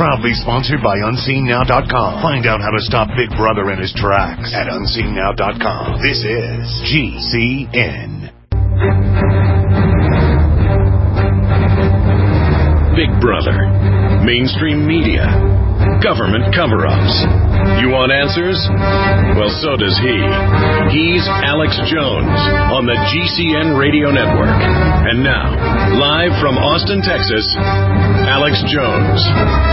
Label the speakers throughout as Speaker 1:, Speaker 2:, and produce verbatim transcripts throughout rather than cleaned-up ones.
Speaker 1: Proudly sponsored by unseen now dot com. Find out how to stop Big Brother in his tracks at unseen now dot com. This is G C N.
Speaker 2: Big Brother, mainstream media, government cover-ups. You want answers? Well, so does he. He's Alex Jones on the G C N Radio Network. And now, live from Austin, Texas, Alex Jones.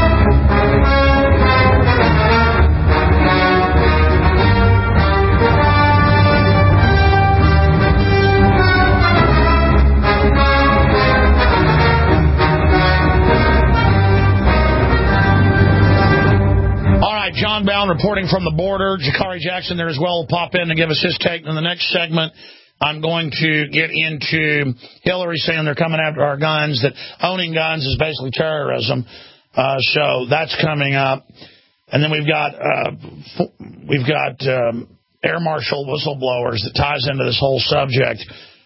Speaker 3: John Bowne reporting from the border. Jakari Jackson there as well will pop in and give us his take. In the next segment, I'm going to get into Hillary saying they're coming after our guns, that owning guns is basically terrorism. Uh, so that's coming up. And then we've got uh, we've got um, air marshal whistleblowers that ties into this whole subject.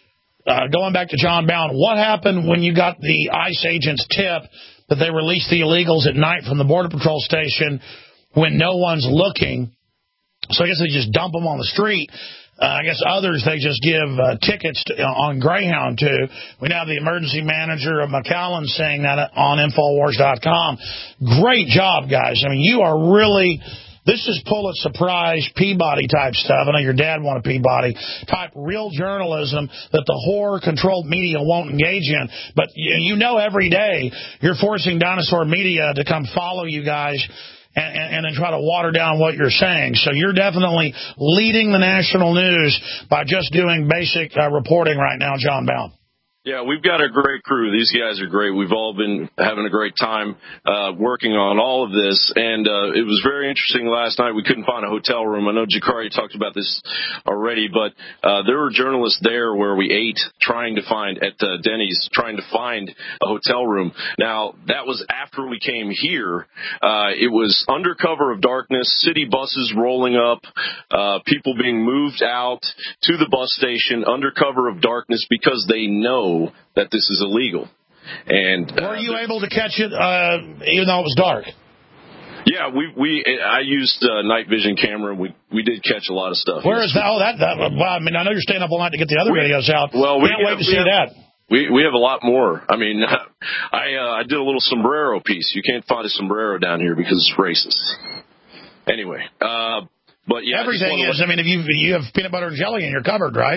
Speaker 3: Uh, going back to John Bowne, what happened when you got the ICE agents tip that they released the illegals at night from the Border Patrol station when no one's looking? So I guess they just dump them on the street. Uh, I guess others they just give uh, tickets to, uh, on Greyhound to. We now have the emergency manager of McAllen saying that on Infowars dot com. Great job, guys. I mean, you are really, this is Pulitzer Prize, Peabody type stuff. I know your dad wanted Peabody type real journalism that the horror-controlled media won't engage in. But you, you know every day you're forcing dinosaur media to come follow you guys And, and, and then try to water down what you're saying. So you're definitely leading the national news by just doing basic uh, reporting right now, John Bowne.
Speaker 4: Yeah, we've got a great crew. These guys are great. We've all been having a great time uh, working on all of this, and uh, it was very interesting last night. We couldn't find a hotel room. I know Jakari talked about this already, but uh, there were journalists there where we ate trying to find, at uh, Denny's, trying to find a hotel room. Now, that was after we came here. Uh, it was under cover of darkness, city buses rolling up, uh, people being moved out to the bus station under cover of darkness because they know that this is illegal. And uh,
Speaker 3: were you able to catch it uh, even though it was dark?
Speaker 4: Yeah, we we I used uh, night vision camera. We we did catch a lot of stuff.
Speaker 3: Where is that? Oh, that, that. Well, I mean, I know you're staying up all night to get the other
Speaker 4: we,
Speaker 3: videos out.
Speaker 4: Well, we
Speaker 3: can't
Speaker 4: have,
Speaker 3: wait to
Speaker 4: we
Speaker 3: see
Speaker 4: have,
Speaker 3: that.
Speaker 4: We we have a lot more. I mean, I uh, I did a little sombrero piece. You can't find a sombrero down here because it's racist. Anyway, uh, but yeah,
Speaker 3: everything
Speaker 4: I
Speaker 3: is. I mean, if you you have peanut butter and jelly in your cupboard, right?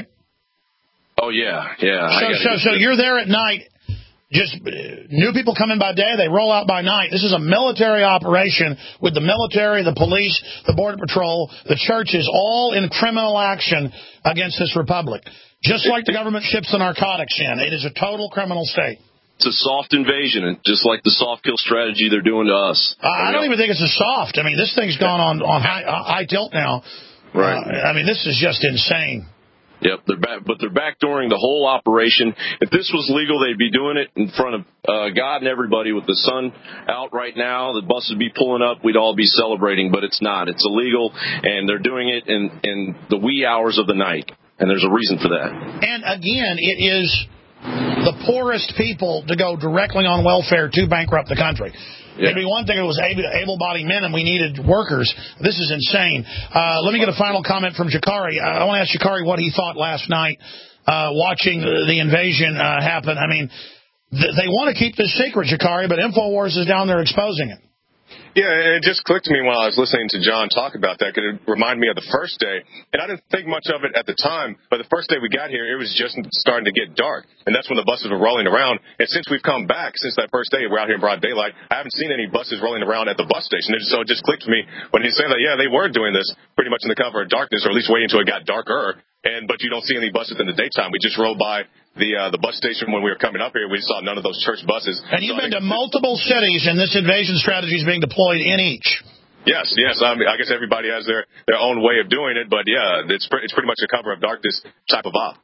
Speaker 4: Oh, yeah, yeah.
Speaker 3: So, so, so you're there at night, just new people come in by day, they roll out by night. This is a military operation with the military, the police, the Border Patrol, the churches, all in criminal action against this republic. Just like the government ships the narcotics in. It is a total criminal state.
Speaker 4: It's a soft invasion, just like the soft kill strategy they're doing to us.
Speaker 3: Uh, I don't even think it's a soft. I mean, this thing's gone on, on high, uh, high tilt now.
Speaker 4: Right.
Speaker 3: Uh, I mean, this is just insane.
Speaker 4: Yep, they're back, but they're backdooring the whole operation. If this was legal, they'd be doing it in front of uh, God and everybody with the sun out right now. The bus would be pulling up. We'd all be celebrating, but it's not. It's illegal, and they're doing it in, in the wee hours of the night, and there's a reason for that.
Speaker 3: And, again, it is the poorest people to go directly on welfare to bankrupt the country. Yeah. It'd be one thing if it was able-bodied men and we needed workers. This is insane. Uh, let me get a final comment from Jakari. I want to ask Jakari what he thought last night uh, watching the invasion uh, happen. I mean, th- they want to keep this secret, Jakari, but InfoWars is down there exposing it.
Speaker 5: Yeah, it just clicked to me while I was listening to John talk about that, because it reminded me of the first day. And I didn't think much of it at the time, but the first day we got here, it was just starting to get dark. And that's when the buses were rolling around. And since we've come back, since that first day, we're out here in broad daylight, I haven't seen any buses rolling around at the bus station. And so it just clicked to me when he said that, yeah, they were doing this pretty much in the cover of darkness, or at least waiting until it got darker. And but you don't see any buses in the daytime. We just rode by the uh, the bus station when we were coming up here. We saw none of those church buses.
Speaker 3: And you've
Speaker 5: so
Speaker 3: been to multiple cities, and this invasion strategy is being deployed in each.
Speaker 5: Yes, yes. I, mean, I guess everybody has their, their own way of doing it, but yeah, it's pre- it's pretty much a cover of darkness type of op.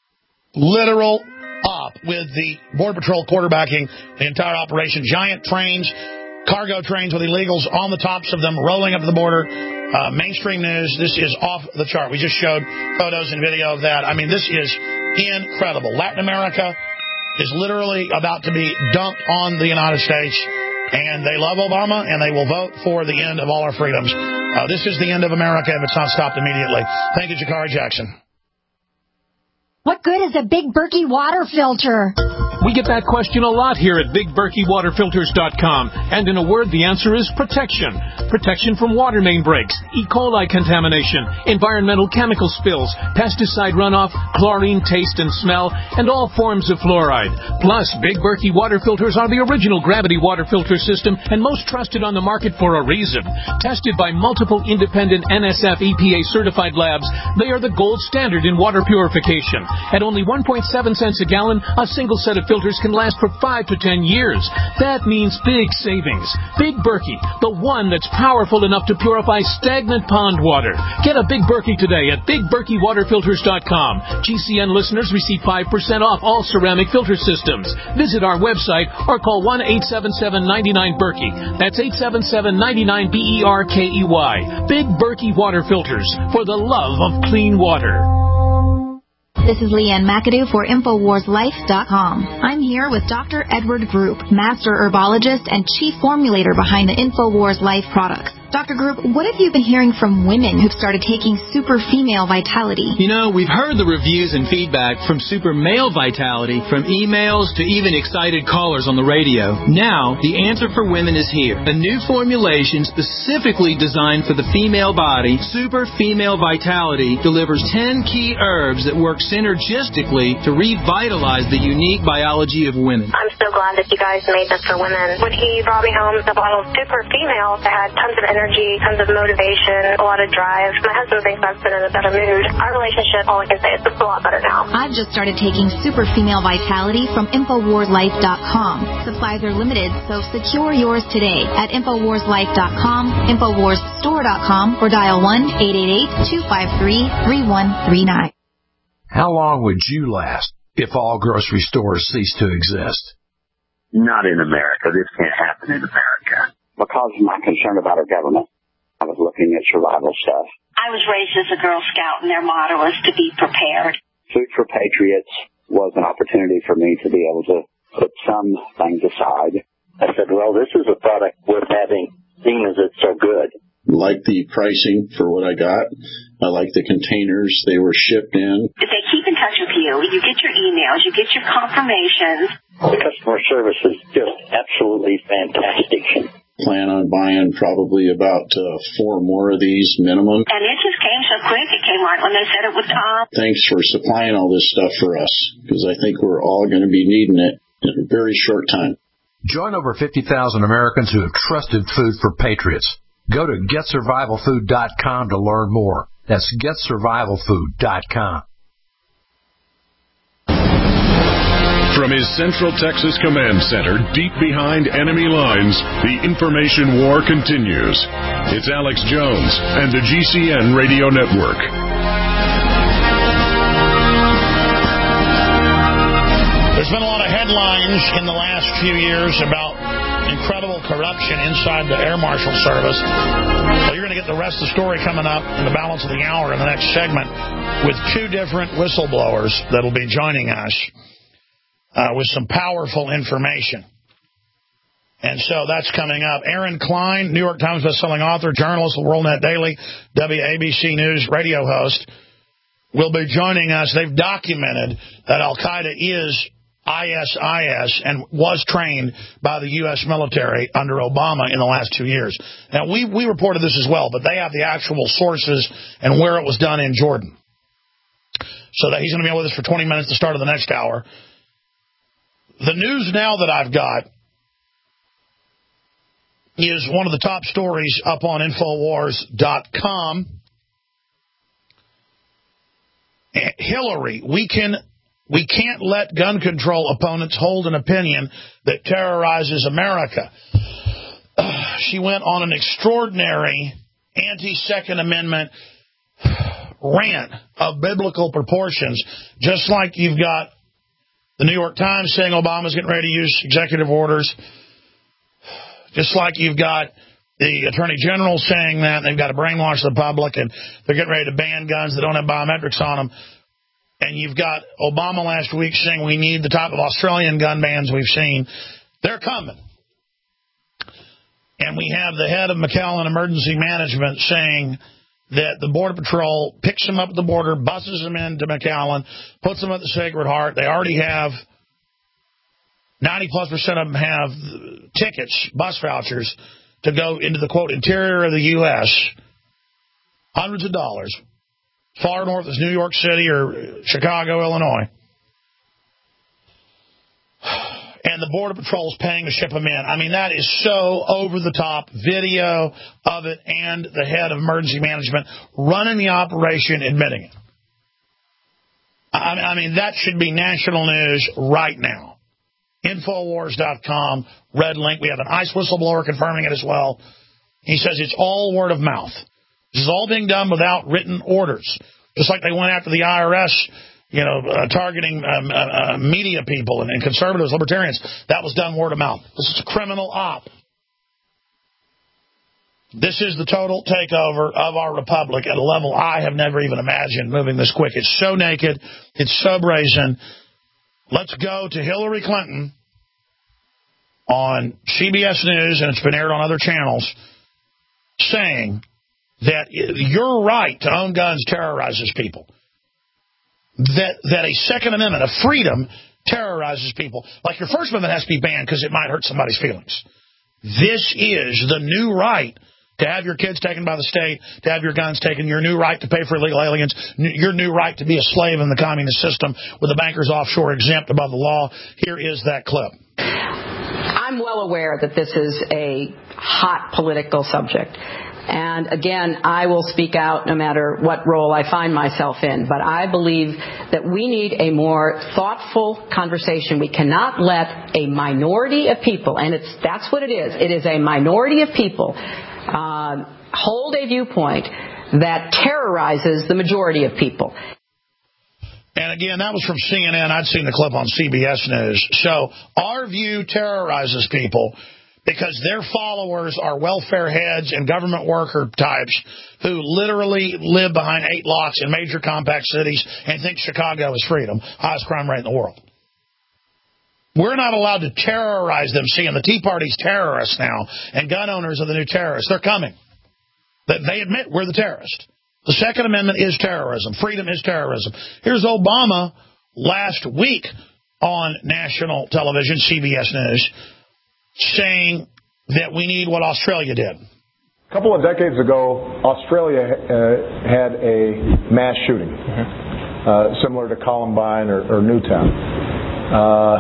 Speaker 3: Literal op with the Border Patrol quarterbacking the entire operation. Giant trains, cargo trains with illegals on the tops of them, rolling up to the border. Uh, mainstream news, this is off the chart. We just showed photos and video of that. I mean, this is incredible. Latin America is literally about to be dumped on the United States. And they love Obama, and they will vote for the end of all our freedoms. Uh, this is the end of America if it's not stopped immediately. Thank you, Jakari Jackson.
Speaker 6: What good is a Big Berkey water filter?
Speaker 7: We get that question a lot here at Big Berkey Water Filters dot com. And in a word, the answer is protection. Protection from water main breaks, E. coli contamination, environmental chemical spills, pesticide runoff, chlorine taste and smell, and all forms of fluoride. Plus, Big Berkey water filters are the original gravity water filter system and most trusted on the market for a reason. Tested by multiple independent N S F E P A certified labs, they are the gold standard in water purification. At only one point seven cents a gallon, a single set of filters can last for five to ten years. That means big savings. Big Berkey, the one that's powerful enough to purify stagnant pond water. Get a Big Berkey today at Big Berkey Water Filters dot com. G C N listeners receive five percent off all ceramic filter systems. Visit our website or call one eight seven seven, nine nine, Berkey. That's eight seven seven, nine nine, B E R K E Y. Big Berkey Water Filters, for the love of clean water.
Speaker 6: This is Leanne McAdoo for Infowars Life dot com. I'm here with Doctor Edward Group, Master Herbologist and Chief Formulator behind the Infowars Life products. Doctor Group, what have you been hearing from women who've started taking Super Female Vitality?
Speaker 8: You know, we've heard the reviews and feedback from Super Male Vitality, from emails to even excited callers on the radio. Now, the answer for women is here. A new formulation specifically designed for the female body, Super Female Vitality, delivers ten key herbs that work synergistically to revitalize the unique biology of women.
Speaker 9: I'm so glad that you guys made this for women. When he brought me home the bottle of Super Female, that had tons of energy. Energy, tons of motivation, a lot of drive. My husband thinks I've been in a better mood. Our relationship, all I can say is it's a lot better now.
Speaker 6: I've just started taking Super Female Vitality from Infowars Life dot com. Supplies are limited, so secure yours today at Infowars Life dot com, Infowars Store dot com, or dial one eight eight eight, two five three, three one three nine.
Speaker 10: How long would you last if all grocery stores ceased to exist?
Speaker 11: Not in America. This can't happen in America. Because of my concern about our government, I was looking at survival stuff.
Speaker 12: I was raised as a Girl Scout, and their motto was to be prepared.
Speaker 11: Food for Patriots was an opportunity for me to be able to put some things aside. I said, well, this is a product worth having, seeing as it's so good.
Speaker 13: Like the pricing for what I got. I like the containers they were shipped in.
Speaker 12: They keep in touch with you. You get your emails. You get your confirmations.
Speaker 11: The customer service is just absolutely fantastic.
Speaker 13: Plan on buying probably about uh, four more of these minimum.
Speaker 12: And it just came so quick. It came right when they said it would come.
Speaker 13: Thanks for supplying all this stuff for us, because I think we're all going to be needing it in a very short time.
Speaker 10: Join over fifty thousand Americans who have trusted Food for Patriots. Go to get survival food dot com to learn more. That's get survival food dot com.
Speaker 2: From his Central Texas Command Center, deep behind enemy lines, the information war continues. It's Alex Jones and the G C N Radio Network.
Speaker 3: There's been a lot of headlines in the last few years about incredible corruption inside the Air Marshal Service. So you're going to get the rest of the story coming up in the balance of the hour in the next segment with two different whistleblowers that will be joining us. Uh, with some powerful information. And so that's coming up. Aaron Klein, New York Times bestselling author, journalist, WorldNet Daily, W A B C News radio host, will be joining us. They've documented that Al-Qaeda is I S I S and was trained by the U S military under Obama in the last two years. Now, we, we reported this as well, but they have the actual sources and where it was done in Jordan. So that he's going to be with us for twenty minutes at the start of the next hour. The news now that I've got is one of the top stories up on Infowars dot com. Hillary, we can we can't let gun control opponents hold an opinion that terrorizes America. She went on an extraordinary anti-Second Amendment rant of biblical proportions, just like you've got the New York Times saying Obama's getting ready to use executive orders. Just like you've got the Attorney General saying that, and they've got to brainwash the public, and they're getting ready to ban guns that don't have biometrics on them. And you've got Obama last week saying we need the type of Australian gun bans we've seen. They're coming. And we have the head of McAllen Emergency Management saying that the Border Patrol picks them up at the border, buses them into McAllen, puts them at the Sacred Heart. They already have, ninety plus percent of them have tickets, bus vouchers, to go into the, quote, interior of the U S Hundreds of dollars. Far north as New York City or Chicago, Illinois. And the Border Patrol is paying to ship them in. I mean, that is so over-the-top video of it, and the head of emergency management running the operation admitting it. I mean, that should be national news right now. Infowars dot com, red link. We have an ICE whistleblower confirming it as well. He says it's all word of mouth. This is all being done without written orders. Just like they went after the I R S, you know, uh, targeting um, uh, uh, media people and, and conservatives, libertarians. That was done word of mouth. This is a criminal op. This is the total takeover of our republic at a level I have never even imagined moving this quick. It's so naked. It's so brazen. Let's go to Hillary Clinton on C B S News, and it's been aired on other channels, saying that your right to own guns terrorizes people. That that a Second Amendment, a freedom, terrorizes people. Like your First Amendment has to be banned because it might hurt somebody's feelings. This is the new right to have your kids taken by the state, to have your guns taken, your new right to pay for illegal aliens, your new right to be a slave in the communist system with the bankers offshore exempt above the law. Here is that clip.
Speaker 14: I'm well aware that this is a hot political subject. And again, I will speak out no matter what role I find myself in. But I believe that we need a more thoughtful conversation. We cannot let a minority of people, and it's that's what it is. It is a minority of people uh, hold a viewpoint that terrorizes the majority of people.
Speaker 3: And again, that was from C N N. I'd seen the clip on C B S News. So our view terrorizes people because their followers are welfare heads and government worker types who literally live behind eight locks in major compact cities and think Chicago is freedom, highest crime rate in the world. We're not allowed to terrorize them. See, and the Tea Party's terrorists now, and gun owners are the new terrorists. They're coming. They admit we're the terrorists. The Second Amendment is terrorism. Freedom is terrorism. Here's Obama last week on national television, C B S News, saying that we need what Australia did.
Speaker 15: A couple of decades ago, Australia uh, had a mass shooting, mm-hmm. uh, similar to Columbine or, or Newtown. Uh,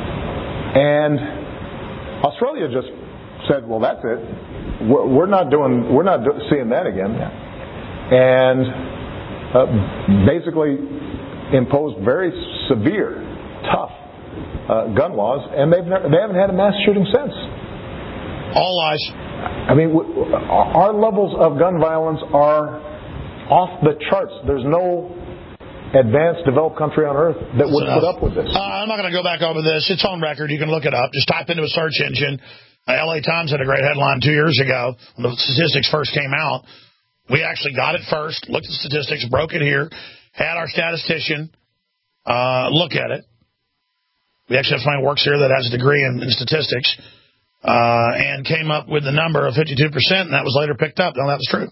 Speaker 15: and Australia just said, well, that's it. We're, we're not doing, we're not do- seeing that again. Yeah. And uh, basically imposed very severe, tough uh, gun laws, and they've never, they haven't had a mass shooting since.
Speaker 3: All lies.
Speaker 15: I mean, w- our levels of gun violence are off the charts. There's no advanced, developed country on earth that would put up with this.
Speaker 3: Uh, I'm not going to go back over this. It's on record. You can look it up. Just type into a search engine. Uh, L A Times had a great headline two years ago when the statistics first came out. We actually got it first, looked at the statistics, broke it here, had our statistician uh, look at it. We actually have somebody who works here that has a degree in, in statistics uh, and came up with the number of fifty-two percent, and that was later picked up. No, that was true.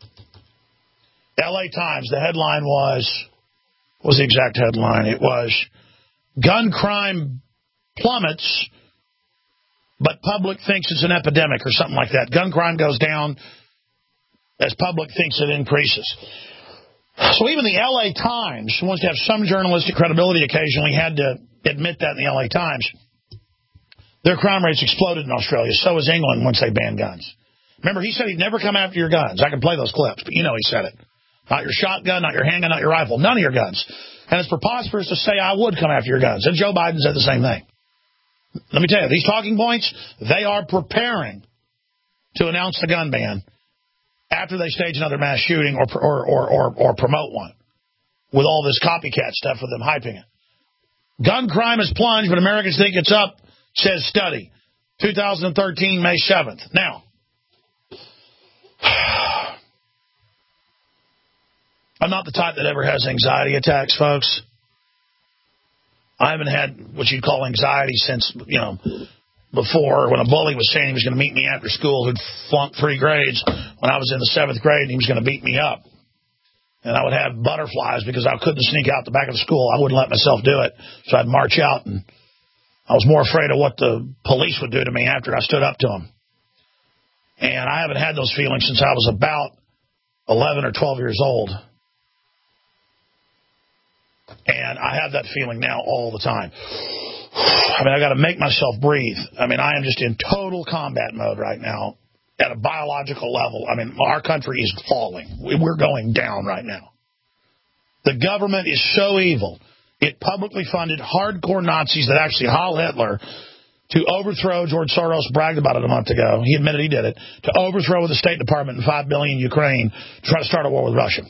Speaker 3: L A Times, the headline was, what was the exact headline? It was, gun crime plummets, but public thinks it's an epidemic or something like that. Gun crime goes down as public thinks it increases. So even the L A Times, who wants to have some journalistic credibility occasionally, had to admit that in the L A Times. Their crime rates exploded in Australia. So is England once they banned guns. Remember, he said he'd never come after your guns. I can play those clips, but you know he said it. Not your shotgun, not your handgun, not your rifle, none of your guns. And it's preposterous to say I would come after your guns. And Joe Biden said the same thing. Let me tell you, these talking points, they are preparing to announce the gun ban after they stage another mass shooting or, or or or or promote one, with all this copycat stuff with them hyping it. Gun crime has plunged, but Americans think it's up, says study. twenty thirteen, May seventh. Now, I'm not the type that ever has anxiety attacks, folks. I haven't had what you'd call anxiety since, you know, before when a bully was saying he was going to meet me after school who'd flunked three grades when I was in the seventh grade and he was going to beat me up. And I would have butterflies because I couldn't sneak out the back of the school. I wouldn't let myself do it. So I'd march out, and I was more afraid of what the police would do to me after I stood up to them. And I haven't had those feelings since I was about eleven or twelve years old. And I have that feeling now all the time. I mean, I got to make myself breathe. I mean, I am just in total combat mode right now at a biological level. I mean, our country is falling. We're going down right now. The government is so evil. It publicly funded hardcore Nazis that actually Heil Hitler to overthrow. George Soros bragged about it a month ago. He admitted he did it. To overthrow the State Department and five billion Ukraine to try to start a war with Russia.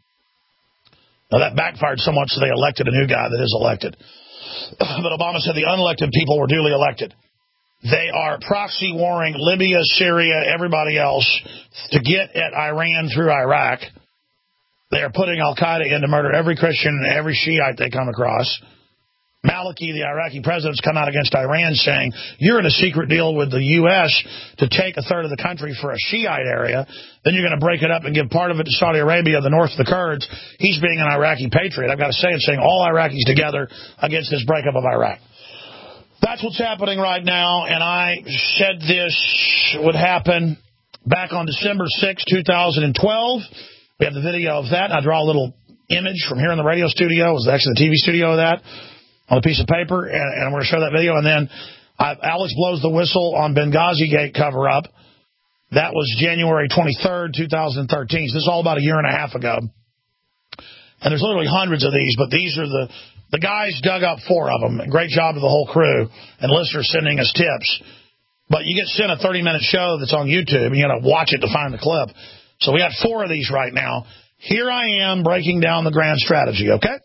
Speaker 3: Now, that backfired so much so they elected a new guy that is elected. But Obama said the unelected people were duly elected. They are proxy warring Libya, Syria, everybody else to get at Iran through Iraq. They are putting al-Qaeda in to murder every Christian and every Shiite they come across. Maliki, the Iraqi president's come out against Iran saying, you're in a secret deal with the U S to take a third of the country for a Shiite area. Then you're going to break it up and give part of it to Saudi Arabia, the north of the Kurds. He's being an Iraqi patriot. I've got to say it, saying all Iraqis together against this breakup of Iraq. That's what's happening right now, and I said this would happen back on December sixth, two thousand twelve. We have the video of that. I draw a little image from here in the radio studio. It was actually the T V studio of that on a piece of paper, and, and I'm going to show that video. And then uh, Alex blows the whistle on Benghazi Gate cover-up. That was January twenty-third, two thousand thirteen. So this is all about a year and a half ago. And there's literally hundreds of these, but these are the... The guys dug up four of them. Great job to the whole crew. And listeners sending us tips. But you get sent a thirty-minute show that's on YouTube, and you got to watch it to find the clip. So we got four of these right now. Here I am breaking down the grand strategy, okay?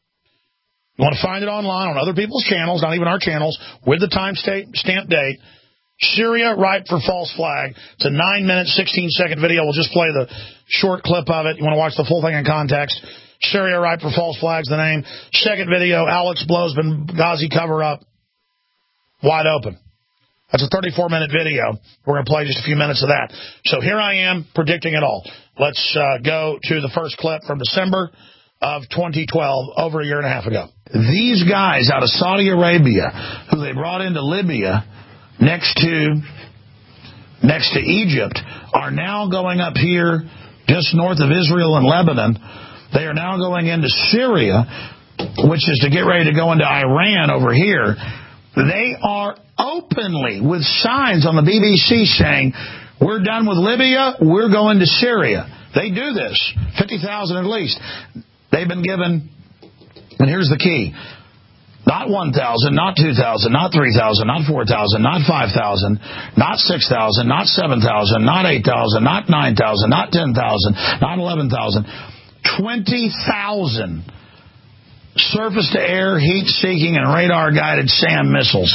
Speaker 3: You want to find it online on other people's channels, not even our channels, with the time stamp date. Syria ripe for false flag. It's a nine-minute, sixteen-second video. We'll just play the short clip of it. You want to watch the full thing in context. Syria ripe for false flags, the name. Second video, Alex blows Benghazi cover-up. Wide open. That's a thirty-four minute video. We're going to play just a few minutes of that. So here I am predicting it all. Let's uh, go to the first clip from December of twenty twelve, over a year and a half ago. These guys out of Saudi Arabia, who they brought into Libya next to, next to Egypt, are now going up here just north of Israel and Lebanon. They are now going into Syria, which is to get ready to go into Iran over here. They are openly, with signs on the B B C saying, we're done with Libya, we're going to Syria. They do this, fifty thousand at least. They've been given, and here's the key, not one thousand, not two thousand, not three thousand, not four thousand, not five thousand, not six thousand, not seven thousand, not eight thousand, not nine thousand, not ten thousand, not eleven thousand. twenty thousand surface-to-air, heat-seeking, and radar-guided SAM missiles.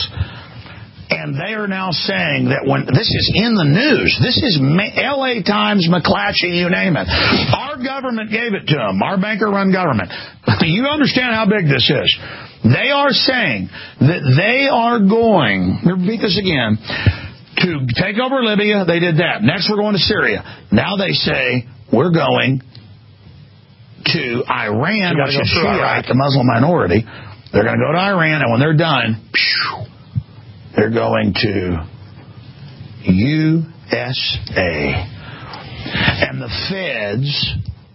Speaker 3: And they are now saying that when this is in the news, this is L A Times, McClatchy, you name it. Our government gave it to them, our banker-run government. You understand how big this is. They are saying that they are going, repeat this again, to take over Libya. They did that. Next, we're going to Syria. Now they say, we're going to Iran, which is Shiite, the Muslim minority. They're going to go to Iran, and when they're done, they're going to U S A. And the feds,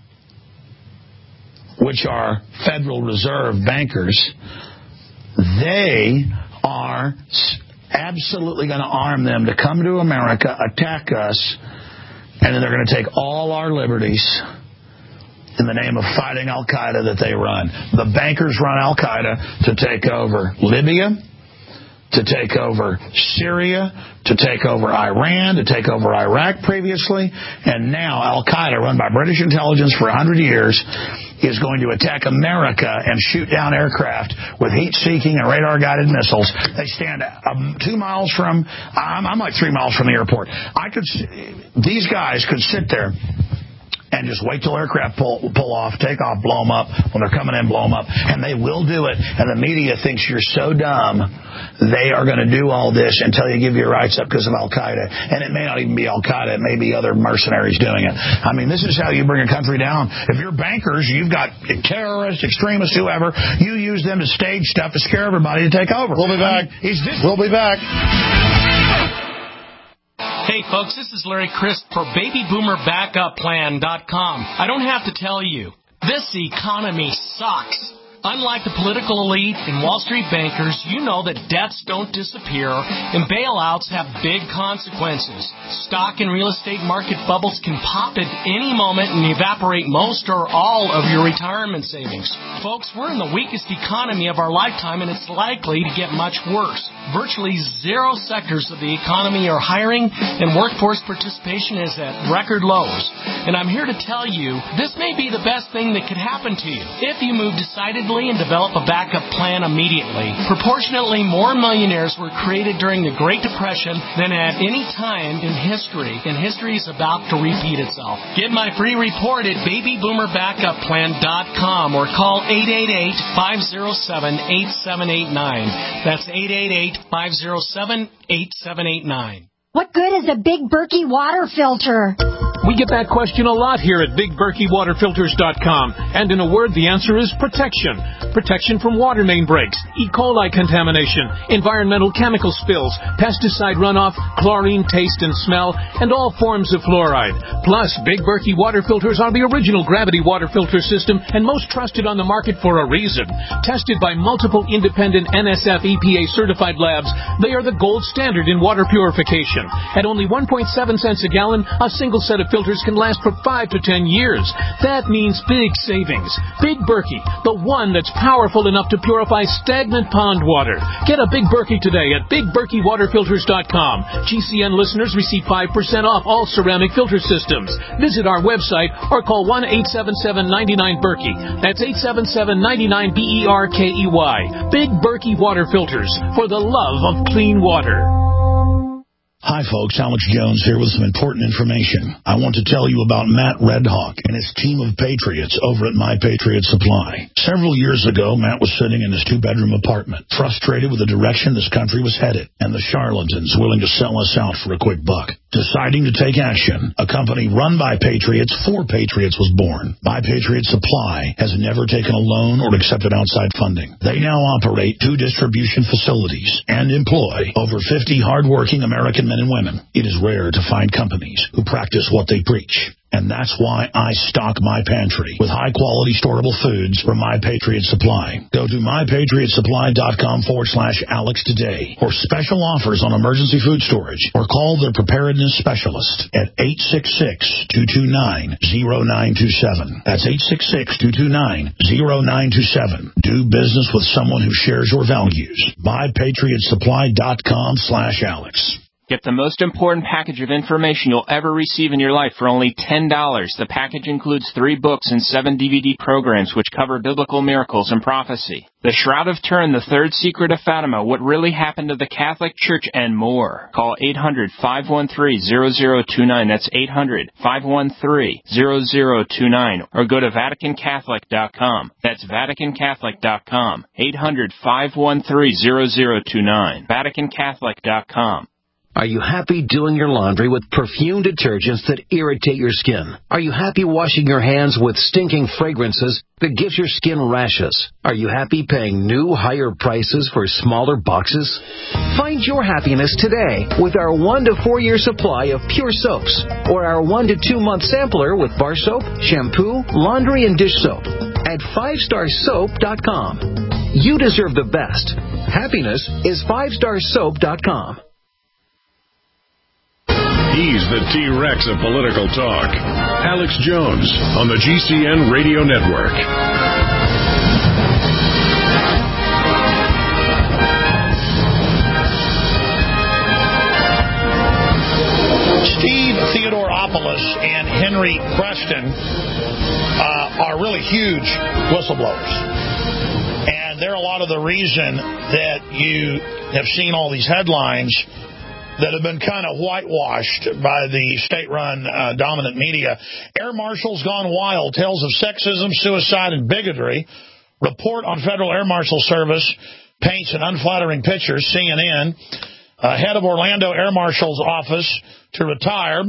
Speaker 3: which are Federal Reserve bankers, they are absolutely going to arm them to come to America, attack us, and then they're going to take all our liberties in the name of fighting al-Qaeda that they run. The bankers run al-Qaeda to take over Libya, to take over Syria, to take over Iran, to take over Iraq previously, and now al-Qaeda, run by British intelligence for one hundred years, is going to attack America and shoot down aircraft with heat-seeking and radar-guided missiles. They stand um, two miles from, I'm, I'm like three miles from the airport. I could, these guys could sit there and just wait till aircraft pull, pull off, take off, blow them up. When they're coming in, blow them up. And they will do it. And the media thinks you're so dumb, they are going to do all this until you give your rights up because of Al-Qaeda. And it may not even be Al-Qaeda. It may be other mercenaries doing it. I mean, this is how you bring a country down. If you're bankers, you've got terrorists, extremists, whoever, you use them to stage stuff to scare everybody to take over.
Speaker 16: We'll be back.
Speaker 3: I mean, this-
Speaker 16: we'll be back.
Speaker 17: Hey, folks, this is Larry Crisp for baby boomer backup plan dot com. I don't have to tell you, this economy sucks. Unlike the political elite and Wall Street bankers, you know that debts don't disappear and bailouts have big consequences. Stock and real estate market bubbles can pop at any moment and evaporate most or all of your retirement savings. Folks, we're in the weakest economy of our lifetime, and it's likely to get much worse. Virtually zero sectors of the economy are hiring, and workforce participation is at record lows. And I'm here to tell you, this may be the best thing that could happen to you if you move decidedly and develop a backup plan immediately. Proportionately more millionaires were created during the Great Depression than at any time in history, and history is about to repeat itself. Get my free report at baby boomer backup plan dot com or call eight eight eight, five oh seven, eight seven eight nine. That's eight eight eight, five oh seven, eight seven eight nine.
Speaker 18: What good is a Big Berkey water filter?
Speaker 7: We get that question a lot here at big berkey water filters dot com. And in a word, the answer is protection. Protection from water main breaks, E. coli contamination, environmental chemical spills, pesticide runoff, chlorine taste and smell, and all forms of fluoride. Plus, Big Berkey water filters are the original gravity water filter system and most trusted on the market for a reason. Tested by multiple independent N S F E P A certified labs, they are the gold standard in water purification. At only one point seven cents a gallon, a single set of filters can last for five to ten years. That means big savings. Big Berkey, the one that's powerful enough to purify stagnant pond water. Get a Big Berkey today at big berkey water filters dot com. G C N listeners receive five percent off all ceramic filter systems. Visit our website or call one eight seven seven, nine nine, Berkey. That's eight seven seven, nine nine, B E R K E Y. Big Berkey Water Filters, for the love of clean water.
Speaker 3: Hi, folks. Alex Jones here with some important information. I want to tell you about Matt Redhawk and his team of patriots over at My Patriot Supply. Several years ago, Matt was sitting in his two-bedroom apartment, frustrated with the direction this country was headed, and the charlatans willing to sell us out for a quick buck. Deciding to take action, a company run by patriots for patriots was born. My Patriot Supply has never taken a loan or accepted outside funding. They now operate two distribution facilities and employ over fifty hardworking American men and women. It is rare to find companies who practice what they preach. And that's why I stock my pantry with high-quality storable foods from My Patriot Supply. Go to my patriot supply dot com forward slash Alex today for special offers on emergency food storage, or call their preparedness specialist at eight six six, two two nine, zero nine two seven. That's eight six six, two two nine, zero nine two seven. Do business with someone who shares your values. my patriot supply dot com slash Alex.
Speaker 19: Get the most important package of information you'll ever receive in your life for only ten dollars. The package includes three books and seven D V D programs which cover biblical miracles and prophecy. The Shroud of Turin, The Third Secret of Fatima, What Really Happened to the Catholic Church, and more. Call eight hundred, five one three, zero zero two nine. That's eight hundred, five one three, zero zero two nine. Or go to Vatican Catholic dot com. That's Vatican Catholic dot com. eight hundred, five one three, zero zero two nine. Vatican Catholic dot com.
Speaker 20: Are you happy doing your laundry with perfume detergents that irritate your skin? Are you happy washing your hands with stinking fragrances that give your skin rashes? Are you happy paying new, higher prices for smaller boxes? Find your happiness today with our one to four year supply of pure soaps, or our one to two month sampler with bar soap, shampoo, laundry, and dish soap at five star soap dot com. You deserve the best. Happiness is five star soap dot com.
Speaker 2: He's the T-Rex of political talk. Alex Jones on the G C N Radio Network.
Speaker 3: Steve Theodoropoulos and Henry Preston uh, are really huge whistleblowers. And they're a lot of the reason that you have seen all these headlines that have been kind of whitewashed by the state-run uh, dominant media. Air Marshals Gone Wild, tales of sexism, suicide, and bigotry. Report on Federal Air Marshal Service paints an unflattering picture. C N N. Uh, head of Orlando Air Marshal's office to retire.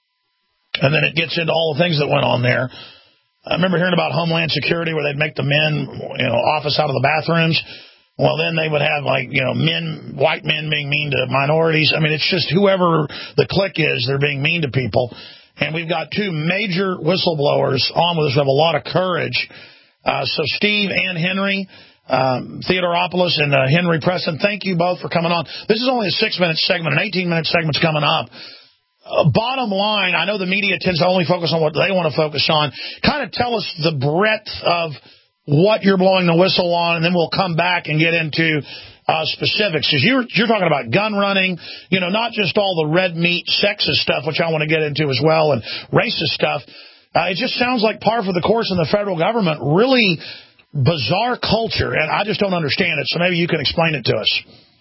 Speaker 3: And then it gets into all the things that went on there. I remember hearing about Homeland Security where they'd make the men, you know, office out of the bathrooms. Well, then they would have, like, you know, men, white men being mean to minorities. I mean, it's just whoever the clique is, they're being mean to people. And we've got two major whistleblowers on with us who have a lot of courage. Uh, so Steve and Henry, um, Theodoropoulos and uh, Henry Preston, thank you both for coming on. This is only a six-minute segment. An eighteen-minute segment's coming up. Uh, bottom line, I know the media tends to only focus on what they want to focus on. Kind of tell us the breadth of what you're blowing the whistle on, and then we'll come back and get into uh, specifics. Because you're, you're talking about gun running, you know, not just all the red meat sexist stuff, which I want to get into as well, and racist stuff. Uh, it just sounds like par for the course in the federal government. Really bizarre culture, and I just don't understand it. So maybe you can explain it to us.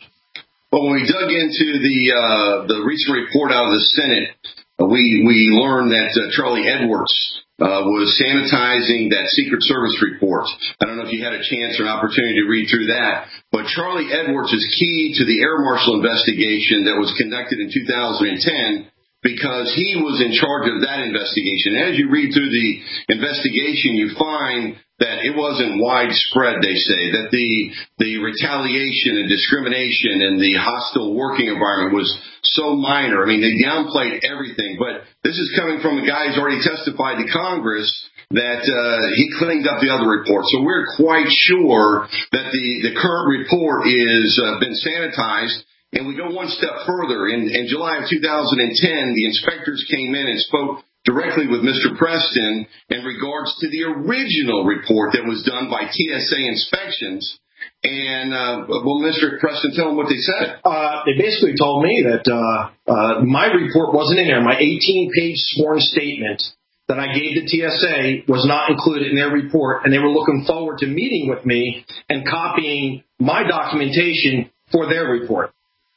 Speaker 16: Well, when we dug into the uh, the recent report out of the Senate, uh, we we learned that uh, Charlie Edwards uh, was sanitizing that Secret Service report. I don't know if you had a chance or an opportunity to read through that, but Charlie Edwards is key to the Air Marshal investigation that was conducted in two thousand ten because he was in charge of that investigation. And as you read through the investigation, you find that it wasn't widespread, they say, that the the retaliation and discrimination and the hostile working environment was so minor. I mean, they downplayed everything. But this is coming from a guy who's already testified to Congress that uh, he cleaned up the other report. So we're quite sure that the, the current report is uh, been sanitized. And we go one step further. In, in July of two thousand ten, the inspectors came in and spoke directly with Mister Preston in regards to the original report that was done by T S A Inspections. And, uh, well, Mister Preston, tell them what they said.
Speaker 21: Uh, they basically told me that uh, uh, my report wasn't in there. My eighteen-page sworn statement that I gave to T S A was not included in their report, and they were looking forward to meeting with me and copying my documentation for their report.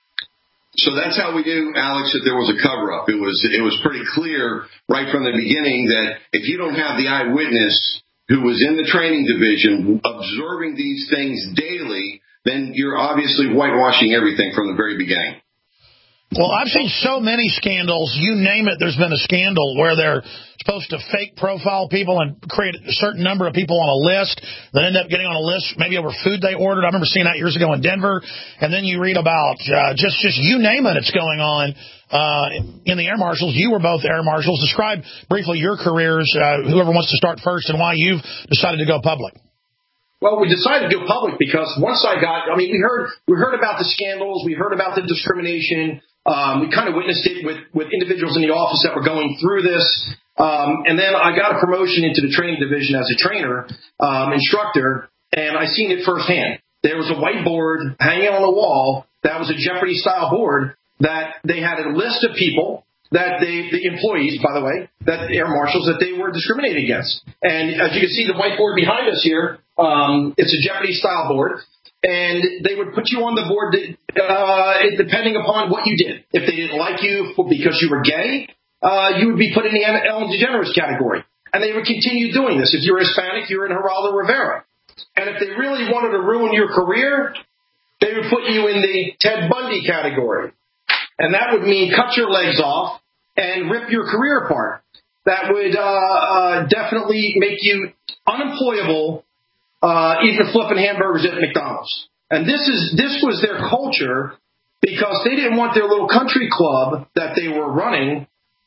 Speaker 16: So that's how we knew, Alex, that there was a cover-up. It was it was pretty clear right from the beginning that if you don't have the eyewitness who was in the training division observing these things daily, then you're obviously whitewashing everything from the very beginning.
Speaker 3: Well, I've seen so many scandals. You name it, there's been a scandal where they're supposed to fake profile people and create a certain number of people on a list that end up getting on a list maybe over food they ordered. I remember seeing that years ago in Denver. And then you read about uh, just, just you name it, it's going on uh, in the Air Marshals. You were both Air Marshals. Describe briefly your careers, uh, whoever wants to start first, and why you've decided to go public.
Speaker 21: Well, we decided to go public because once I got, I mean, we heard we heard about the scandals, we heard about the discrimination. Um, we kind of witnessed it with, with individuals in the office that were going through this. Um, and then I got a promotion into the training division as a trainer, um, instructor, and I seen it firsthand. There was a whiteboard hanging on the wall that was a Jeopardy-style board that they had a list of people that they, the employees, by the way, that the Air Marshals, that they were discriminated against. And as you can see, the whiteboard behind us here, um, it's a Jeopardy-style board. And they would put you on the board uh, depending upon what you did. If they didn't like you because you were gay, uh, you would be put in the Ellen DeGeneres category. And they would continue doing this. If you're Hispanic, you're in Geraldo Rivera. And if they really wanted to ruin your career, they would put you in the Ted Bundy category. And that would mean cut your legs off and rip your career apart. That would uh, uh, definitely make you unemployable. Uh, even flipping hamburgers at McDonald's. And this is this was their culture because they didn't want their little country club that they were running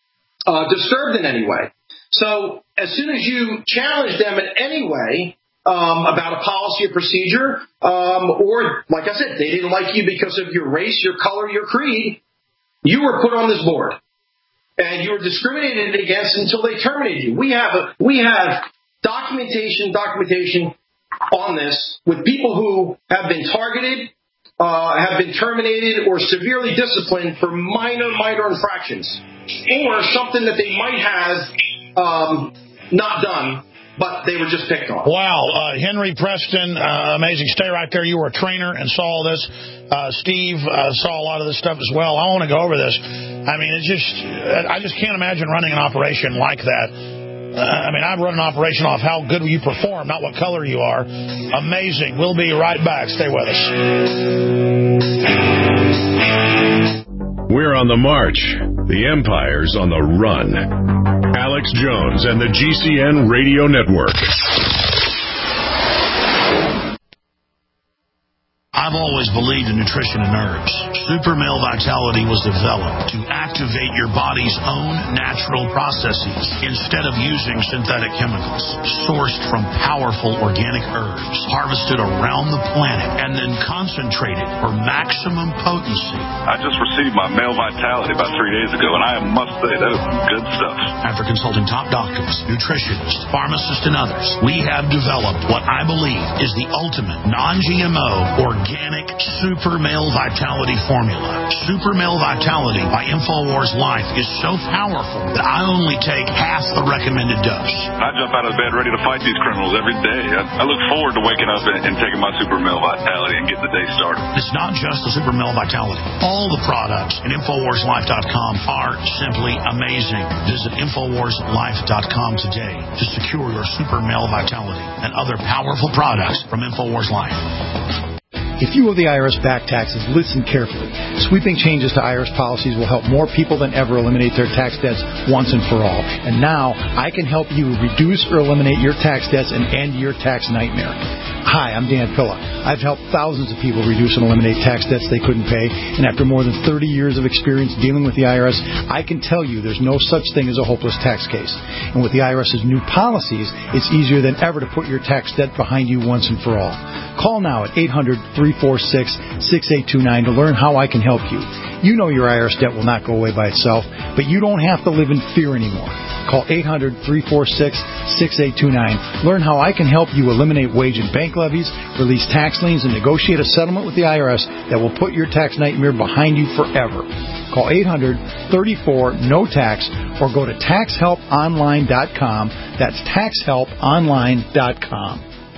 Speaker 21: uh, disturbed in any way. So as soon as you challenge them in any way um, about a policy or procedure, um, or, like I said, they didn't like you because of your race, your color, your creed, you were put on this board. And you were discriminated against until they terminated you. We have a, we have documentation, documentation, on this with people who have been targeted, uh, have been terminated, or severely disciplined for minor, minor infractions, or something that they might have um, not done but they were just picked on.
Speaker 3: Wow. Uh, Henry Preston, uh, amazing. Stay right there. You were a trainer and saw all this. Uh, Steve uh, saw a lot of this stuff as well. I want to go over this. I mean, it's just, I just can't imagine running an operation like that. Uh, I mean, I'd run an operation off how good you perform, not what color you are. Amazing. We'll be right back. Stay with us.
Speaker 2: We're on the march. The Empire's on the run. Alex Jones and the G C N Radio Network.
Speaker 3: I've always believed in nutrition and herbs. Super Male Vitality was developed to activate your body's own natural processes instead of using synthetic chemicals. Sourced from powerful organic herbs, harvested around the planet, and then concentrated for maximum potency.
Speaker 1: I just received my Male Vitality about three days ago, and I must say that is some good stuff.
Speaker 3: After consulting top doctors, nutritionists, pharmacists, and others, we have developed what I believe is the ultimate non-G M O organic Organic Super Male Vitality formula. Super Male Vitality by InfoWars Life is so powerful that I only take half the recommended dose.
Speaker 1: I jump out of bed ready to fight these criminals every day. I, I look forward to waking up and, and taking my Super Male Vitality and getting the day started.
Speaker 3: It's not just the Super Male Vitality. All the products at InfoWars Life dot com are simply amazing. Visit InfoWars Life dot com today to secure your Super Male Vitality and other powerful products from InfoWars Life.
Speaker 22: If you owe the I R S back taxes, listen carefully. Sweeping changes to I R S policies will help more people than ever eliminate their tax debts once and for all. And now, I can help you reduce or eliminate your tax debts and end your tax nightmare. Hi, I'm Dan Pilla. I've helped thousands of people reduce and eliminate tax debts they couldn't pay, and after more than thirty years of experience dealing with the I R S, I can tell you there's no such thing as a hopeless tax case. And with the I R S's new policies, it's easier than ever to put your tax debt behind you once and for all. Call now at eight hundred, three four six, six eight two nine to learn how I can help you. You know your I R S debt will not go away by itself, but you don't have to live in fear anymore. Call eight hundred, three four six, six eight two nine. Learn how I can help you eliminate wage and bank levies, release tax liens, and negotiate a settlement with the I R S that will put your tax nightmare behind you forever. Call eight hundred, three four, N O T A X or go to tax help online dot com. That's tax help online dot com.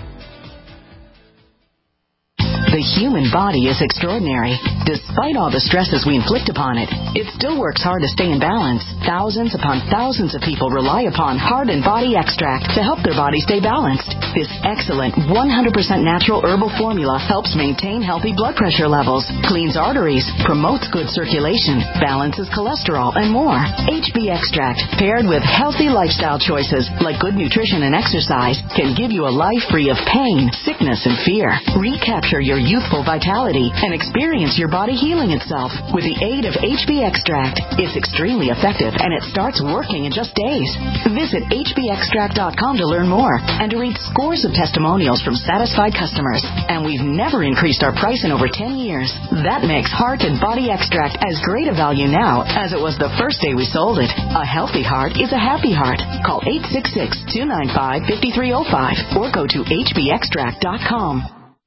Speaker 23: The human body is extraordinary. Despite all the stresses we inflict upon it, it still works hard to stay in balance. Thousands upon thousands of people rely upon Heart and Body Extract to help their body stay balanced. This excellent one hundred percent natural herbal formula helps maintain healthy blood pressure levels, cleans arteries, promotes good circulation, balances cholesterol, and more. H B Extract, paired with healthy lifestyle choices like good nutrition and exercise, can give you a life free of pain, sickness, and fear. Recapture your youthful vitality and experience your body healing itself with the aid of H B Extract. It's extremely effective and it starts working in just days. Visit H B extract dot com to learn more and to read scores of testimonials from satisfied customers. And we've never increased our price in over ten years. That makes Heart and Body Extract as great a value now as it was the first day we sold it. A healthy heart is a happy heart. Call eight six six, two nine five, five three zero five or go to H B extract dot com.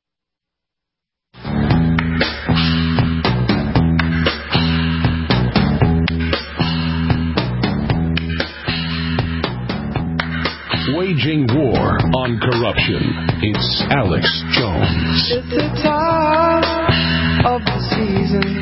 Speaker 2: Waging war on corruption. It's Alex Jones.
Speaker 24: It's the time of the season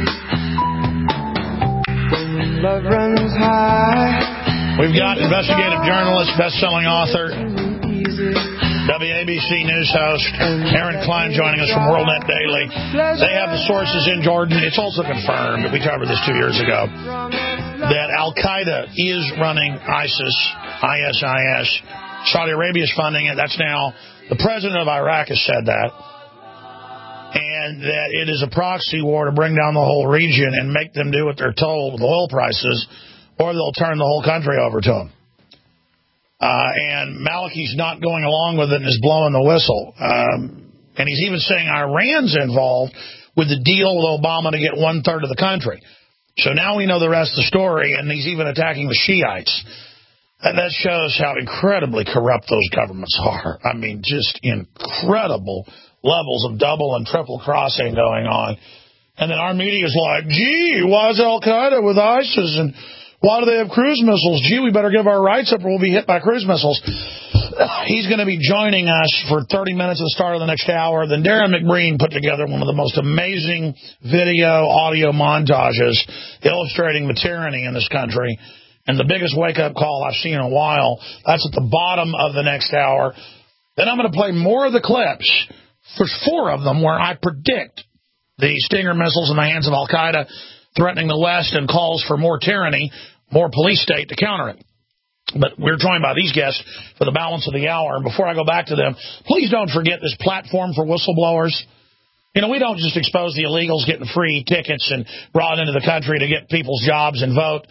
Speaker 24: when love runs high.
Speaker 3: We've got investigative journalist, best-selling author, W A B C News host Aaron Klein joining us from WorldNet Daily. They have the sources in Jordan. It's also confirmed, we covered this two years ago, that Al-Qaeda is running ISIS, I S I S. Saudi Arabia is funding it. That's now, the president of Iraq has said that. And that it is a proxy war to bring down the whole region and make them do what they're told with oil prices, or they'll turn the whole country over to them. Uh, and Maliki's not going along with it and is blowing the whistle. Um, and he's even saying Iran's involved with the deal with Obama to get one-third of the country. So now we know the rest of the story, and he's even attacking the Shiites. And that shows how incredibly corrupt those governments are. I mean, just incredible levels of double and triple crossing going on. And then our media's like, gee, why is Al-Qaeda with ISIS? And why do they have cruise missiles? Gee, we better give our rights up or we'll be hit by cruise missiles. He's going to be joining us for thirty minutes at the start of the next hour. Then Darren McBreen put together one of the most amazing video, audio montages illustrating the tyranny in this country. And the biggest wake-up call I've seen in a while. That's at the bottom of the next hour. Then I'm going to play more of the clips. There's four of them where I predict the Stinger missiles in the hands of Al-Qaeda threatening the West and calls for more tyranny, more police state to counter it. But we're joined by these guests for the balance of the hour. And before I go back to them, please don't forget this platform for whistleblowers. You know, we don't just expose the illegals getting free tickets and brought into the country to get people's jobs and vote.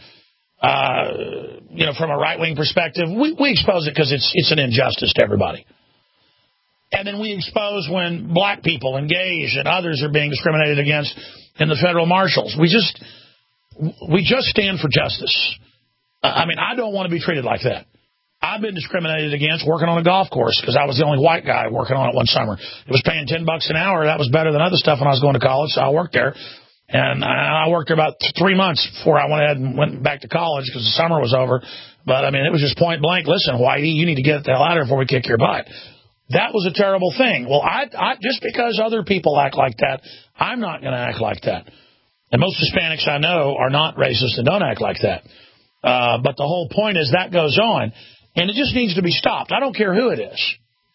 Speaker 3: Uh, you know, from a right-wing perspective, we, we expose it because it's it's an injustice to everybody. And then we expose when black people and gays and others are being discriminated against in the federal marshals. We just we just stand for justice. Uh, I mean, I don't want to be treated like that. I've been discriminated against working on a golf course because I was the only white guy working on it one summer. It was paying ten bucks an hour. That was better than other stuff when I was going to college, so I worked there. And I worked there about three months before I went ahead and went back to college because the summer was over. But, I mean, it was just point blank, listen, Whitey, you need to get the hell out of here before we kick your butt. That was a terrible thing. Well, I, I just because other people act like that, I'm not going to act like that. And most Hispanics I know are not racist and don't act like that. Uh, but the whole point is that goes on. And it just needs to be stopped. I don't care who it is.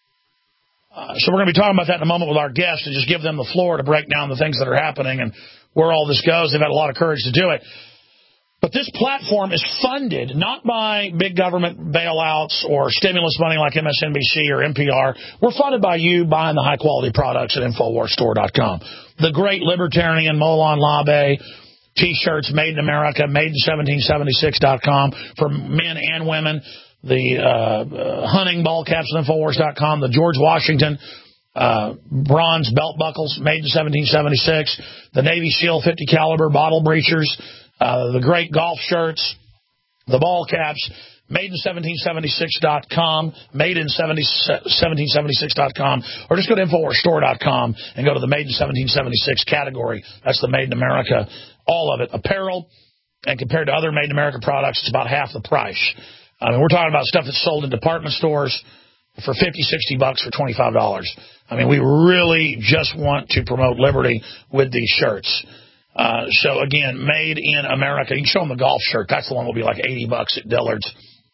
Speaker 3: Uh, so we're going to be talking about that in a moment with our guests and just give them the floor to break down the things that are happening and where all this goes. They've had a lot of courage to do it. But this platform is funded not by big government bailouts or stimulus money like M S N B C or N P R. We're funded by you buying the high-quality products at Infowars Store dot com. The great libertarian Molon Labe T-shirts made in America, made in seventeen seventy-six dot com for men and women. The uh, uh, hunting ball caps at Infowars dot com. The George Washington Uh, bronze belt buckles made in seventeen seventy-six, the Navy SEAL fifty caliber bottle breachers, uh, the great golf shirts, the ball caps, made in seventeen seventy-six dot com, made in seventeen seventy-six dot com, or just go to Infowars Store dot com and go to the Made in seventeen seventy-six category. That's the Made in America, all of it. Apparel, and compared to other Made in America products, it's about half the price. I mean, we're talking about stuff that's sold in department stores for fifty, sixty bucks for twenty-five dollars. I mean, we really just want to promote liberty with these shirts. Uh, so, again, made in America. You can show them the golf shirt. That's the one that will be like eighty bucks at Dillard's.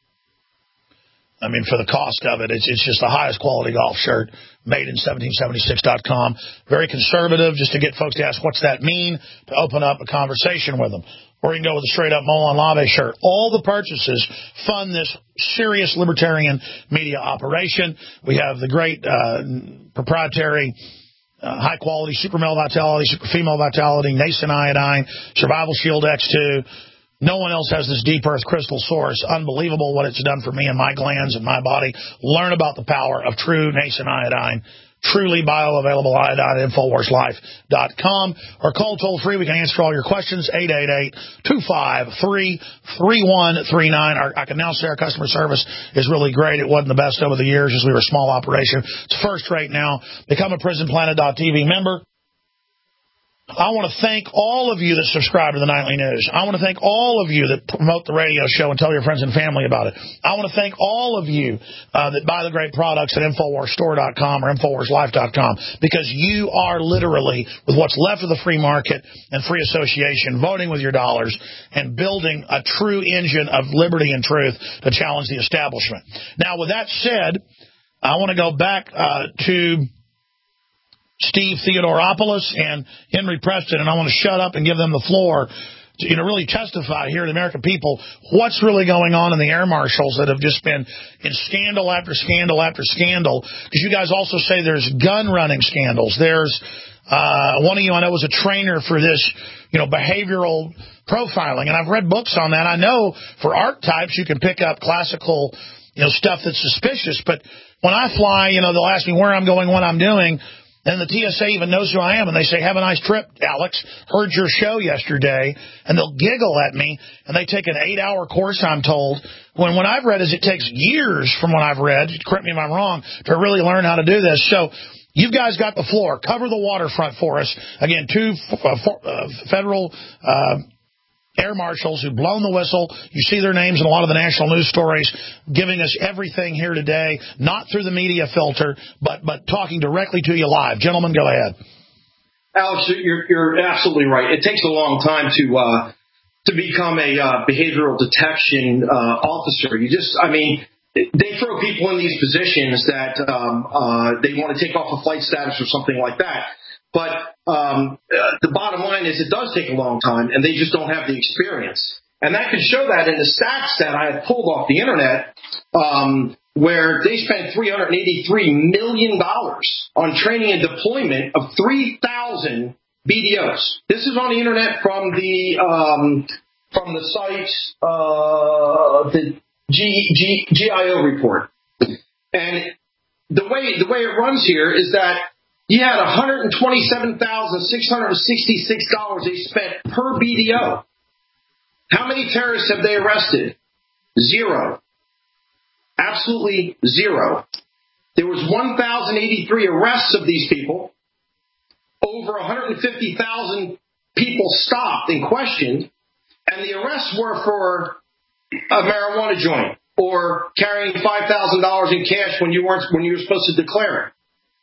Speaker 3: I mean, for the cost of it, it's, it's just the highest quality golf shirt, made in seventeen seventy-six dot com. Very conservative, just to get folks to ask, what's that mean, to open up a conversation with them. Or you can go with a straight-up Molon Labe shirt. All the purchases fund this serious libertarian media operation. We have the great uh, proprietary uh, high-quality super male vitality, super female vitality, nascent iodine, survival shield X two. No one else has this deep earth crystal source. Unbelievable what it's done for me and my glands and my body. Learn about the power of true nascent iodine. Truly bioavailable iodine at Infowars Life dot com, or call toll free. We can answer all your questions, eight eight eight, two five three, three one three nine. Our, I can now say our customer service is really great. It wasn't the best over the years as we were a small operation. It's first rate now. Become a prison planet dot T V member. I want to thank all of you that subscribe to the Nightly News. I want to thank all of you that promote the radio show and tell your friends and family about it. I want to thank all of you uh, that buy the great products at Infowars Store dot com or Infowars Life dot com, because you are literally, with what's left of the free market and free association, voting with your dollars and building a true engine of liberty and truth to challenge the establishment. Now, with that said, I want to go back uh, to Steve Theodoropoulos and Henry Preston, and I want to shut up and give them the floor to, you know, really testify here to the American people what's really going on in the air marshals that have just been in scandal after scandal after scandal. Because you guys also say there's gun running scandals. There's uh, one of you I know was a trainer for this, you know, behavioral profiling, and I've read books on that. I know for archetypes you can pick up classical, you know, stuff that's suspicious, but when I fly, you know, they'll ask me where I'm going, what I'm doing. And the T S A even knows who I am, and they say, have a nice trip, Alex. Heard your show yesterday. And they'll giggle at me, and they take an eight-hour course, I'm told, when what I've read is it takes years from what I've read, correct me if I'm wrong, to really learn how to do this. So you guys got the floor. Cover the waterfront for us. Again, two uh, for, uh, federal uh, air marshals who've blown the whistle. You see their names in a lot of the national news stories, giving us everything here today, not through the media filter, but but talking directly to you live. Gentlemen, go ahead.
Speaker 21: Alex, you're, you're absolutely right. It takes a long time to uh, to become a uh, behavioral detection uh, officer. You just, I mean, they throw people in these positions that um, uh, they want to take off a flight status or something like that. But um, uh, the bottom line is it does take a long time, and they just don't have the experience. And that could show that in the stats that I had pulled off the Internet, um, where they spent three hundred eighty-three million dollars on training and deployment of three thousand B D Os. This is on the Internet from the um, from the site, uh, the G, G, G I O report. And the way the way it runs here is that you had one hundred twenty-seven thousand six hundred sixty-six dollars they spent per B D O. How many terrorists have they arrested? Zero. Absolutely zero. There was one thousand eighty-three arrests of these people. Over one hundred fifty thousand people stopped and questioned. And the arrests were for a marijuana joint or carrying five thousand dollars in cash when you weren't when you were supposed to declare it.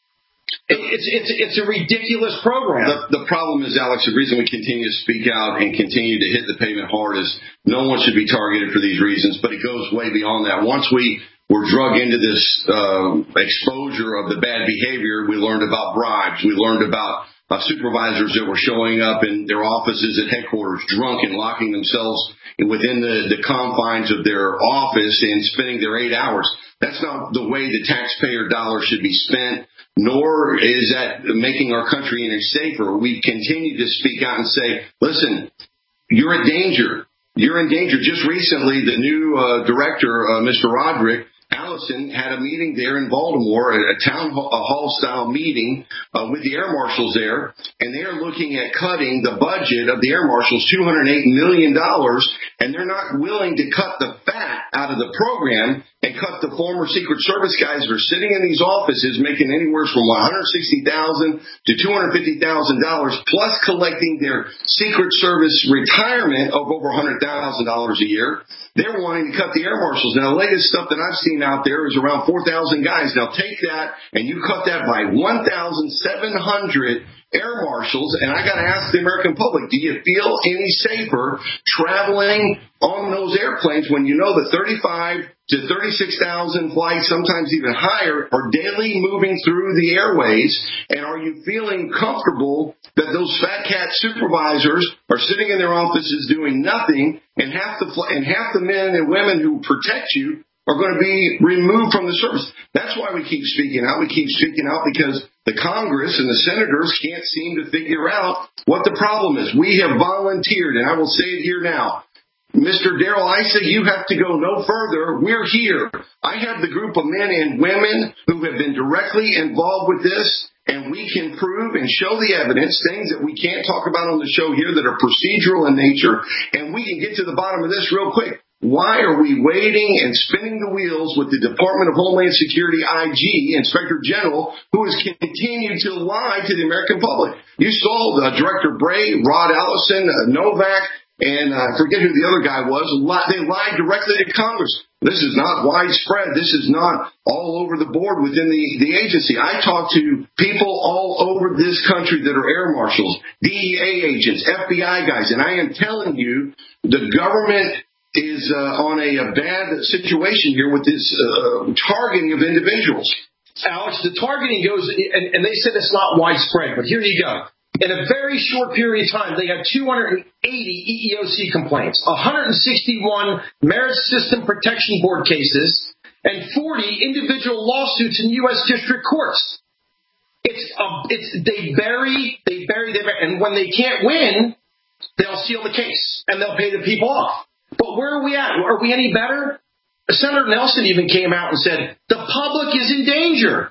Speaker 21: It's it's it's a ridiculous program.
Speaker 16: The, the problem is, Alex, the reason we continue to speak out and continue to hit the pavement hard is no one should be targeted for these reasons, but it goes way beyond that. Once we were drug into this uh, exposure of the bad behavior, we learned about bribes. We learned about uh, supervisors that were showing up in their offices at headquarters drunk and locking themselves within the, the confines of their office and spending their eight hours. That's not the way the taxpayer dollar should be spent, nor is that making our country any safer. We continue to speak out and say, listen, you're in danger. You're in danger. Just recently, the new uh, director, uh, Mister Roderick Allison, had a meeting there in Baltimore, a, a town hall-style meeting uh, with the air marshals there, and they are looking at cutting the budget of the air marshals two hundred eight million dollars, and they're not willing to cut the fat out of the program and cut the former Secret Service guys that are sitting in these offices making anywhere from one hundred sixty thousand dollars to two hundred fifty thousand dollars, plus collecting their Secret Service retirement of over one hundred thousand dollars a year. They're wanting to cut the air marshals. Now, the latest stuff that I've seen out there is around four thousand guys. Now, take that and you cut that by one thousand seven hundred air marshals, and I got to ask the American public, do you feel any safer traveling on those airplanes when you know that thirty-five to thirty-six thousand flights, sometimes even higher, are daily moving through the airways? And are you feeling comfortable that those fat cat supervisors are sitting in their offices doing nothing, and half the and half the men and women who protect you are going to be removed from the service? That's why we keep speaking out. We keep speaking out because the Congress and the senators can't seem to figure out what the problem is. We have volunteered, and I will say it here now. Mister Darrell Issa, you have to go no further. We're here. I have the group of men and women who have been directly involved with this, and we can prove and show the evidence, things that we can't talk about on the show here that are procedural in nature, and we can get to the bottom of this real quick. Why are we waiting and spinning the wheels with the Department of Homeland Security I G, Inspector General, who has continued to lie to the American public? You saw the Director Bray, Rod Allison, uh, Novak, and uh, I forget who the other guy was. They lied directly to Congress. This is not widespread. This is not all over the board within the, the agency. I talk to people all over this country that are air marshals, D E A agents, F B I guys, and I am telling you, the government is uh, on a, a bad situation here with this uh, targeting of individuals.
Speaker 21: Alex, the targeting goes, and, and they said it's not widespread, but here you go. In a very short period of time, they had two hundred eighty E E O C complaints, one hundred sixty-one Merit System Protection Board cases, and forty individual lawsuits in U S district courts. It's, uh, it's they bury, they bury, they bury, and when they can't win, they'll seal the case and they'll pay the people off. But where are we at? Are we any better? Senator Nelson even came out and said, the public is in danger.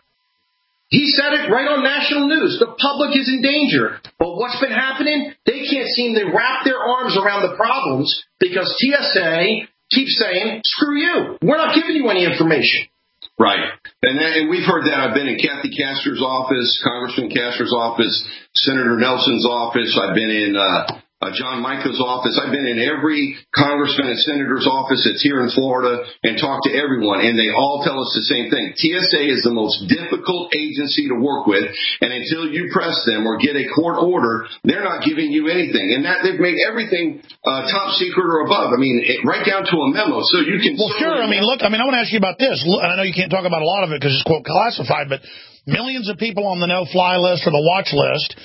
Speaker 21: He said it right on national news. The public is in danger. But what's been happening? They can't seem to wrap their arms around the problems because T S A keeps saying, screw you. We're not giving you any information.
Speaker 16: Right. And, that, and we've heard that. I've been in Kathy Castor's office, Congressman Castor's office, Senator Nelson's office. I've been in uh, uh, John Mica's office. I've been in every congressman and senator's office that's here in Florida and talked to everyone, and they all tell us the same thing. T S A is the most difficult agency to work with, and until you press them or get a court order, they're not giving you anything. And that they've made everything uh, top secret or above. I mean, it, right down to a memo, so you can.
Speaker 3: Well, sure. I mean, look. I mean, I want to ask you about this, and I know you can't talk about a lot of it because it's quote classified, but millions of people on the no-fly list or the watch list.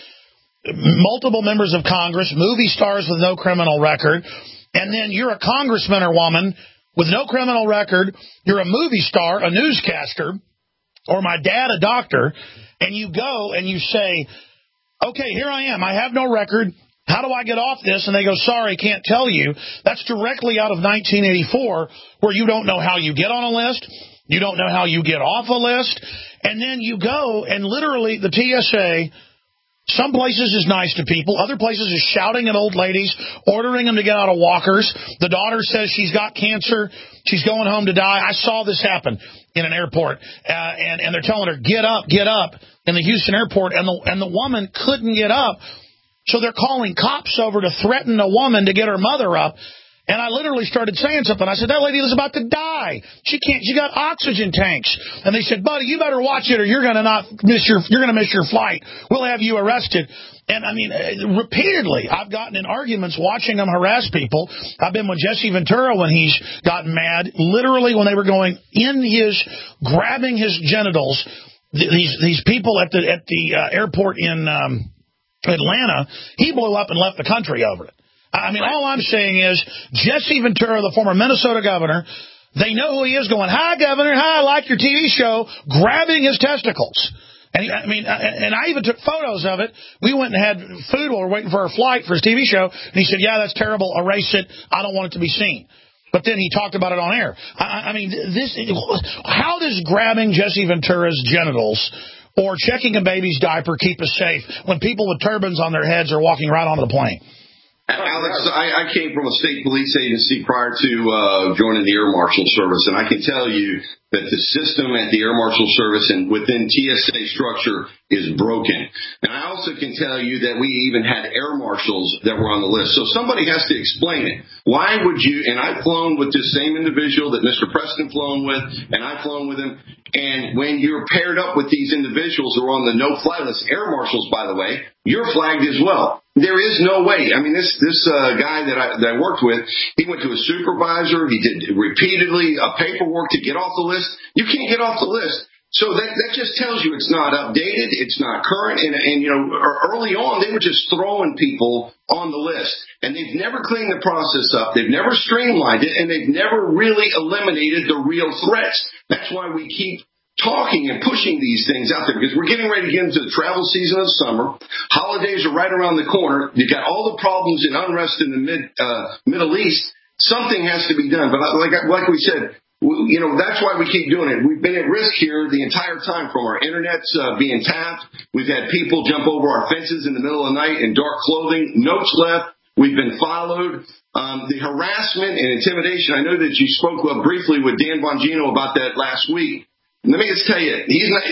Speaker 3: Multiple members of Congress, movie stars with no criminal record, and then you're a congressman or woman with no criminal record, you're a movie star, a newscaster, or my dad, a doctor, and you go and you say, okay, here I am, I have no record, how do I get off this? And they go, sorry, can't tell you. That's directly out of nineteen eighty-four, where you don't know how you get on a list, you don't know how you get off a list, and then you go and literally the T S A, some places is nice to people. Other places is shouting at old ladies, ordering them to get out of walkers. The daughter says she's got cancer. She's going home to die. I saw this happen in an airport, uh, and, and they're telling her, get up, get up, in the Houston airport, and the, and the woman couldn't get up. So they're calling cops over to threaten a woman to get her mother up. And I literally started saying something. I said, that lady is about to die. She can't. She got oxygen tanks. And they said, buddy, you better watch it or you're going to not miss your, you're going to miss your flight. We'll have you arrested. And I mean, repeatedly, I've gotten in arguments watching them harass people. I've been with Jesse Ventura when he's gotten mad, literally when they were going in his, grabbing his genitals. These, these people at the, at the uh, airport in um, Atlanta, he blew up and left the country over it. I mean, all I'm saying is Jesse Ventura, the former Minnesota governor, they know who he is going, hi, Governor, hi, I like your T V show, grabbing his testicles. And he, I mean, and I even took photos of it. We went and had food while we were waiting for our flight for his T V show. And he said, yeah, that's terrible. Erase it. I don't want it to be seen. But then he talked about it on air. I, I mean, this. How does grabbing Jesse Ventura's genitals or checking a baby's diaper keep us safe when people with turbans on their heads are walking right onto the plane?
Speaker 16: Alex, I, I came from a state police agency prior to uh, joining the Air Marshal Service, and I can tell you that the system at the Air Marshal Service and within T S A structure is broken. And I also can tell you that we even had air marshals that were on the list. So somebody has to explain it. Why would you, and I've flown with this same individual that Mister Preston flown with, and I've flown with him, and when you're paired up with these individuals who are on the no-fly list, air marshals, by the way, you're flagged as well. There is no way. I mean, this this uh, guy that I, that I worked with, he went to a supervisor. He did repeatedly uh, paperwork to get off the list. You can't get off the list. So that that just tells you it's not updated, it's not current, and, and you know, early on they were just throwing people on the list, and they've never cleaned the process up, they've never streamlined it, and they've never really eliminated the real threats. That's why we keep talking and pushing these things out there, because we're getting ready to get into the travel season of summer. Holidays are right around the corner. You've got all the problems and unrest in the mid uh, Middle East. Something has to be done, but like like we said. You know, that's why we keep doing it. We've been at risk here the entire time, from our internets uh, being tapped. We've had people jump over our fences in the middle of the night in dark clothing, notes left. We've been followed. Um, the harassment and intimidation, I know that you spoke uh, briefly with Dan Bongino about that last week. Let me just tell you, he's not,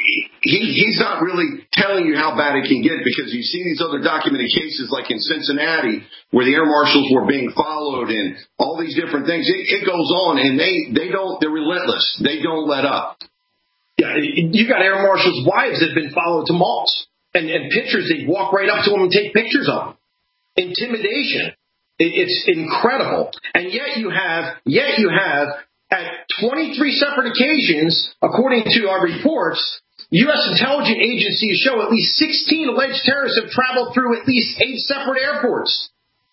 Speaker 16: he, he's not really telling you how bad it can get, because you see these other documented cases like in Cincinnati where the air marshals were being followed and all these different things. It, it goes on, and they, they don't, they're relentless. They don't let up.
Speaker 21: Yeah, you got air marshals' wives that have been followed to malls, and, and pictures, they walk right up to them and take pictures of them. Intimidation. It, it's incredible. And yet you have, yet you have, at twenty-three separate occasions, according to our reports, U S intelligence agencies show at least sixteen alleged terrorists have traveled through at least eight separate airports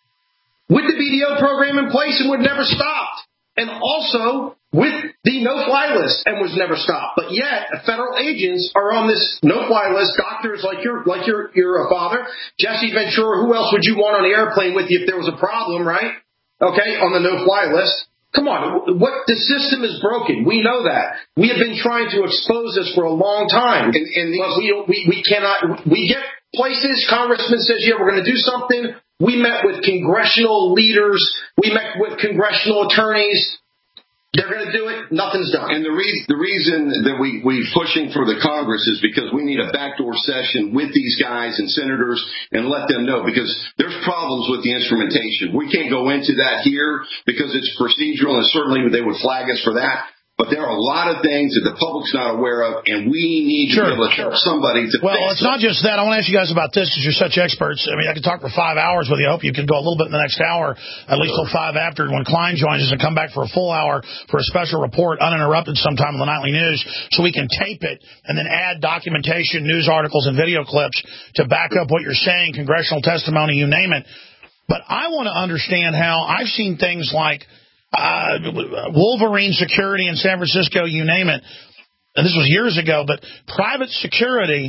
Speaker 21: with the B D O program in place and would never stopped. And also with the no-fly list and was never stopped. But yet, federal agents are on this no-fly list. Doctors like your like your your father, Jesse Ventura. Who else would you want on the airplane with you if there was a problem, right? Okay, on the no-fly list. Come on, what the system is broken. We know that. We have been trying to expose this for a long time, and, and these, but we, we we cannot. We get places. Congressman says, "Yeah, we're going to do something." We met with congressional leaders. We met with congressional attorneys. They're going to do it. Nothing's done.
Speaker 16: And the, re- the reason that we, we're pushing for the Congress is because we need a backdoor session with these guys and senators and let them know, because there's problems with the instrumentation. We can't go into that here because it's procedural, and certainly they would flag us for that. But there are a lot of things that the public's not aware of, and we need to
Speaker 3: sure,
Speaker 16: be able to
Speaker 3: sure.
Speaker 16: help somebody to
Speaker 3: Well,
Speaker 16: fix
Speaker 3: it's not just that. I want to ask you guys about this, because you're such experts. I mean, I could talk for five hours with you. I hope you can go a little bit in the next hour, at least till five after, when Klein joins us, and come back for a full hour for a special report, uninterrupted sometime in the nightly news, so we can tape it and then add documentation, news articles, and video clips to back up what you're saying, congressional testimony, you name it. But I want to understand how I've seen things like Uh, Wolverine security in San Francisco, you name it. And this was years ago, but private security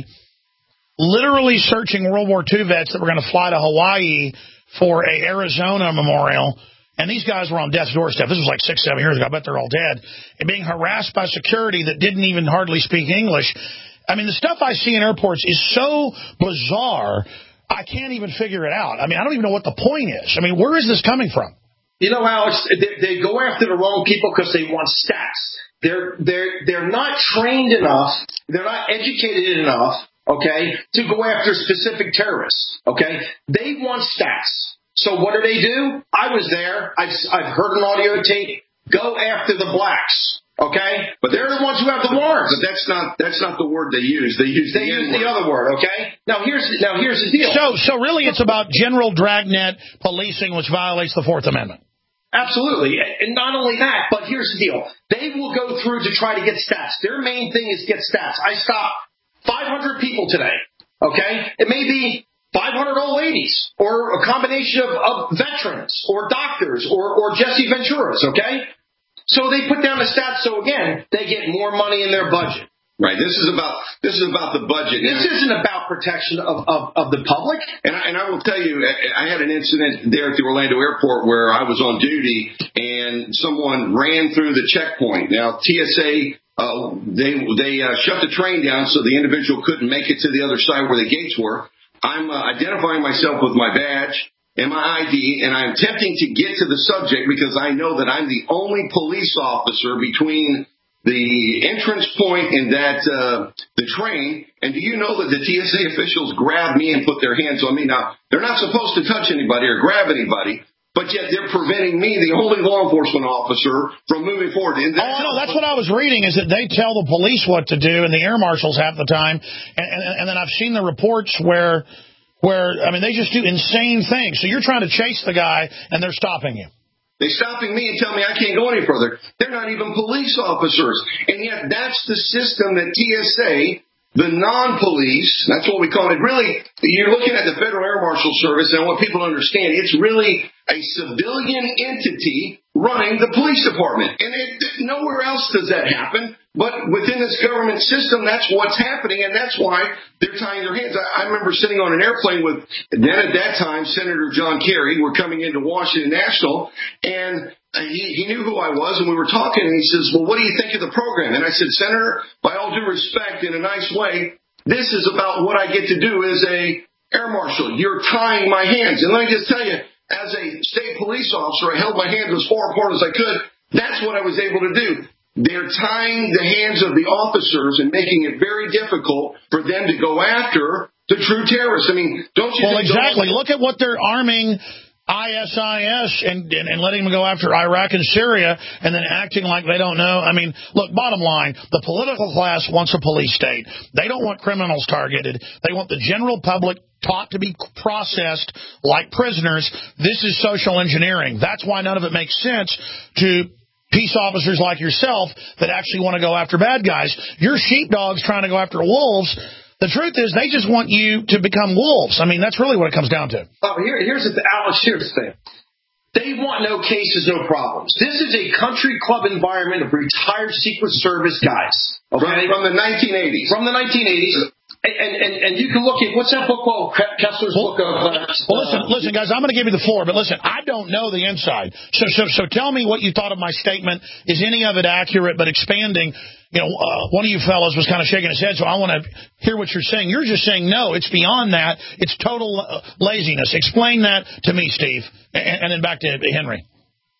Speaker 3: literally searching World War Two vets that were going to fly to Hawaii for a Arizona memorial. And these guys were on death's doorstep. This was like six, seven years ago. I bet they're all dead. And being harassed by security that didn't even hardly speak English. I mean, the stuff I see in airports is so bizarre, I can't even figure it out. I mean, I don't even know what the point is. I mean, where is this coming from?
Speaker 21: You know, Alex, they, they go after the wrong people because they want stats. They're they're they're not trained enough. They're not educated enough, okay, to go after specific terrorists. Okay, they want stats. So what do they do? I was there. I've I've heard an audio tape. Go after the blacks. Okay,
Speaker 16: but
Speaker 21: they're the ones who have the warrants.
Speaker 16: But that's not that's not the word they use. They use
Speaker 21: they
Speaker 16: the
Speaker 21: use
Speaker 16: N-word.
Speaker 21: the other word. Okay. Now here's now here's the deal.
Speaker 3: So so really, it's about general dragnet policing, which violates the Fourth Amendment.
Speaker 21: Absolutely. And not only that, but here's the deal. They will go through to try to get stats. Their main thing is get stats. I stopped five hundred people today, okay? It may be five hundred old ladies or a combination of, of veterans or doctors or, or Jesse Venturas, okay? So they put down the stats so, again, they get more money in their budget.
Speaker 16: Right. This is about this is about the budget.
Speaker 21: This now, isn't about protection of, of, of the public.
Speaker 16: And I, and I will tell you, I had an incident there at the Orlando airport where I was on duty and someone ran through the checkpoint. Now, T S A, uh, they they uh, shut the train down so the individual couldn't make it to the other side where the gates were. I'm uh, identifying myself with my badge and my I D, and I'm attempting to get to the subject because I know that I'm the only police officer between the entrance point in that uh, the train. And do you know that the T S A officials grabbed me and put their hands on me? Now, they're not supposed to touch anybody or grab anybody, but yet they're preventing me, the only law enforcement officer, from moving forward. And
Speaker 3: oh, I know. That's what I was reading, is that they tell the police what to do and the air marshals half the time. And, and, and then I've seen the reports where, where, I mean, they just do insane things. So you're trying to chase the guy and they're stopping you.
Speaker 16: They're stopping me and telling me I can't go any further. They're not even police officers. And yet that's the system that T S A, the non-police, that's what we call it. Really, you're looking at the Federal Air Marshal Service, and I want people to understand it's really a civilian entity running the police department. And it, nowhere else does that happen. But within this government system, that's what's happening, and that's why they're tying their hands. I, I remember sitting on an airplane with, then at that time, Senator John Kerry. We're coming into Washington National, and he, he knew who I was, and we were talking, and he says, well, what do you think of the program? And I said, Senator, by all due respect, in a nice way, this is about what I get to do as a air marshal. You're tying my hands. And let me just tell you, as a state police officer, I held my hands as far apart as I could. That's what I was able to do. They're tying the hands of the officers and making it very difficult for them to go after the true terrorists. I mean, don't you
Speaker 3: well,
Speaker 16: think...
Speaker 3: Well, exactly. Look at what they're arming I S I S and, and, and letting them go after Iraq and Syria and then acting like they don't know. I mean, look, bottom line, the political class wants a police state. They don't want criminals targeted. They want the general public taught to be processed like prisoners. This is social engineering. That's why none of it makes sense to peace officers like yourself that actually want to go after bad guys. Your sheepdogs trying to go after wolves. The truth is they just want you to become wolves. I mean, that's really what it comes down to.
Speaker 21: Oh, here, here's the th- Alex, here's the thing. They want no cases, no problems. This is a country club environment of retired Secret Service guys. Okay?
Speaker 16: From, from the nineteen eighties.
Speaker 21: From the nineteen eighties. And, and, and you can look at, what's that book called? Kessler's
Speaker 3: well,
Speaker 21: book of... Uh,
Speaker 3: well, listen, listen, guys, I'm going to give you the floor, but listen, I don't know the inside. So, so, so tell me what you thought of my statement. Is any of it accurate, but expanding? You know, uh, one of you fellows was kind of shaking his head, so I want to hear what you're saying. You're just saying, no, it's beyond that. It's total uh, laziness. Explain that to me, Steve, and, and then back to Henry.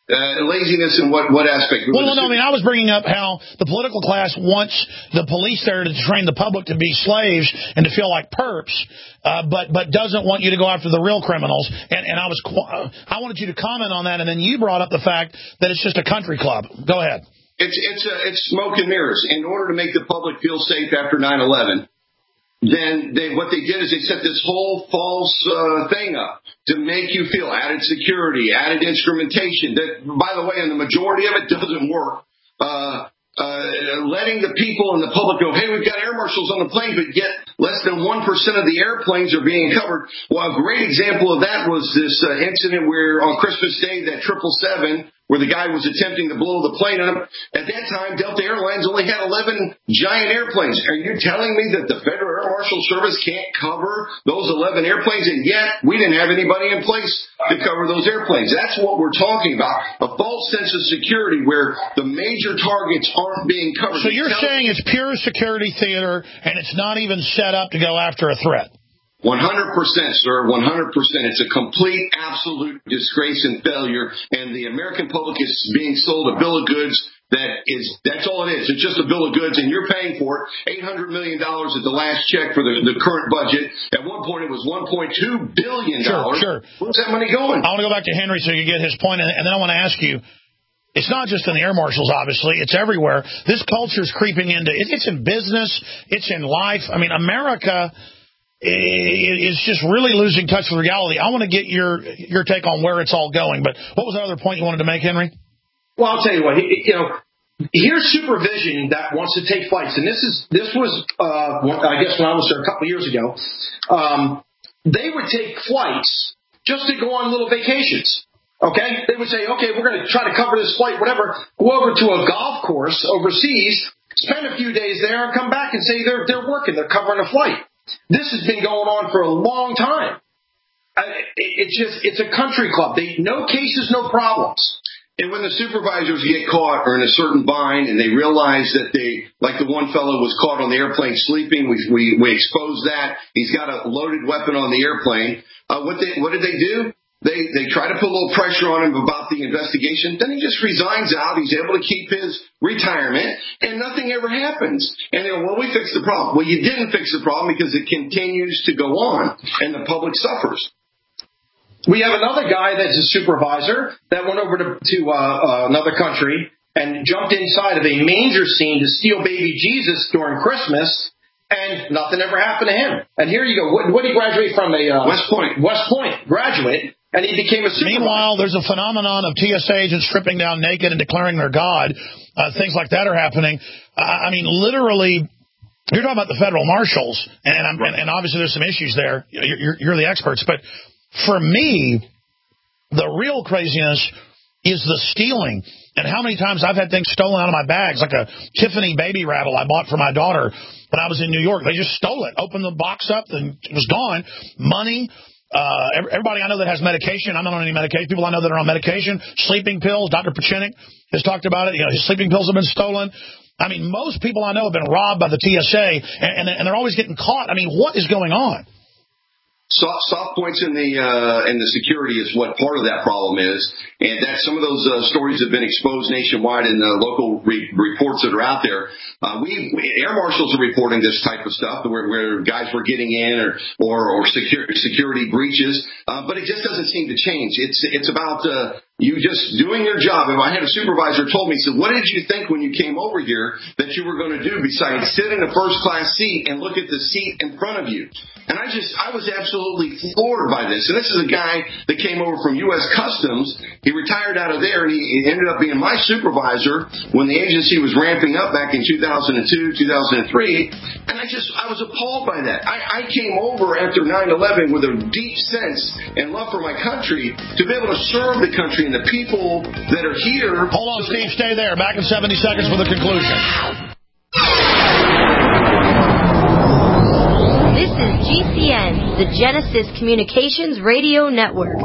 Speaker 16: Uh, laziness in what, what aspect?
Speaker 3: Well, well, no, I mean, I was bringing up how the political class wants the police there to train the public to be slaves and to feel like perps, uh, but but doesn't want you to go after the real criminals. And, and I was I wanted you to comment on that, and then you brought up the fact that it's just a country club. Go ahead.
Speaker 16: It's it's a, it's smoke and mirrors. In order to make the public feel safe after nine eleven, then they, what they did is they set this whole false uh, thing up to make you feel added security, added instrumentation. That, by the way, and the majority of it doesn't work. Uh, uh, letting the people and the public go, hey, we've got air marshals on the plane, but yet less than one percent of the airplanes are being covered. Well, a great example of that was this uh, incident where on Christmas Day, that triple seven, where the guy was attempting to blow the plane up. At that time, Delta Airlines only had eleven giant airplanes. Are you telling me that the Federal Air Marshal Service can't cover those eleven airplanes? And yet, we didn't have anybody in place to cover those airplanes. That's what we're talking about. A false sense of security where the major targets aren't being covered.
Speaker 3: So you're saying it's pure security theater, and it's not even set up to go after a threat?
Speaker 16: one hundred percent, sir, one hundred percent. It's a complete, absolute disgrace and failure, and the American public is being sold a bill of goods that is, that's all it is. It's just a bill of goods, and you're paying for it. eight hundred million dollars at the last check for the, the current budget. At one point, it was one point two billion dollars.
Speaker 3: Sure, sure.
Speaker 16: Where's that money going?
Speaker 3: I want to go back to Henry so you get his point, and, and then I want to ask you, it's not just in the air marshals, obviously. It's everywhere. This culture is creeping into it. It's in business. It's in life. I mean, America is just really losing touch with reality. I want to get your your take on where it's all going. But what was the other point you wanted to make, Henry?
Speaker 21: Well, I'll tell you what. You know, here's supervision that wants to take flights, and this is this was uh, I guess when I was there a couple of years ago. Um, they would take flights just to go on little vacations. Okay, they would say, okay, we're going to try to cover this flight, whatever. Go over to a golf course overseas, spend a few days there, and come back and say they're they're working, they're covering a flight. This has been going on for a long time. It's just, it's a country club. They, no cases, no problems.
Speaker 16: And when the supervisors get caught or in a certain bind and they realize that they, like the one fellow was caught on the airplane sleeping, we we, we exposed that. He's got a loaded weapon on the airplane. Uh, what they what did they do? They they try to put a little pressure on him about the investigation. Then he just resigns out. He's able to keep his retirement, and nothing ever happens. And they go, well, we fixed the problem. Well, you didn't fix the problem because it continues to go on, and the public suffers.
Speaker 21: We have another guy that's a supervisor that went over to, to uh, uh, another country and jumped inside of a manger scene to steal baby Jesus during Christmas, and nothing ever happened to him. And here you go. What, what did he graduate from? A uh,
Speaker 16: West Point.
Speaker 21: West Point graduate. And he became a supervisor.
Speaker 3: Meanwhile, there's a phenomenon of T S A agents stripping down naked and declaring they're God. Uh, things like that are happening. Uh, I mean, literally, you're talking about the federal marshals, and, I'm, and, and obviously there's some issues there. You're, you're, you're the experts. But for me, the real craziness is the stealing. And how many times I've had things stolen out of my bags, like a Tiffany baby rattle I bought for my daughter when I was in New York. They just stole it, opened the box up, and it was gone. Money. Uh, everybody I know that has medication, I'm not on any medication. People I know that are on medication, sleeping pills. Doctor Pachinik has talked about it. You know, his sleeping pills have been stolen. I mean, most people I know have been robbed by the T S A, and, and, and they're always getting caught. I mean, what is going on?
Speaker 16: Soft, soft points in the uh, in the security is what part of that problem is, and that some of those uh, stories have been exposed nationwide in the local re- reports that are out there. Uh, we, we air marshals are reporting this type of stuff where, where guys were getting in or or, or secure, security breaches, uh, but it just doesn't seem to change. It's it's about uh, you just doing your job. If I had a supervisor told me, he said, "What did you think when you came over here that you were going to do besides sit in a first class seat and look at the seat in front of you?" And I just, I was absolutely floored by this. And this is a guy that came over from U S Customs. He retired out of there, and he ended up being my supervisor when the agency was ramping up back in two thousand two, two thousand three. And I just, I was appalled by that. I, I came over after nine eleven with a deep sense and love for my country to be able to serve the country and the people that are here.
Speaker 3: Hold on, Steve, stay there. Back in seventy seconds for the conclusion.
Speaker 4: This is G C N, the Genesis Communications Radio Network.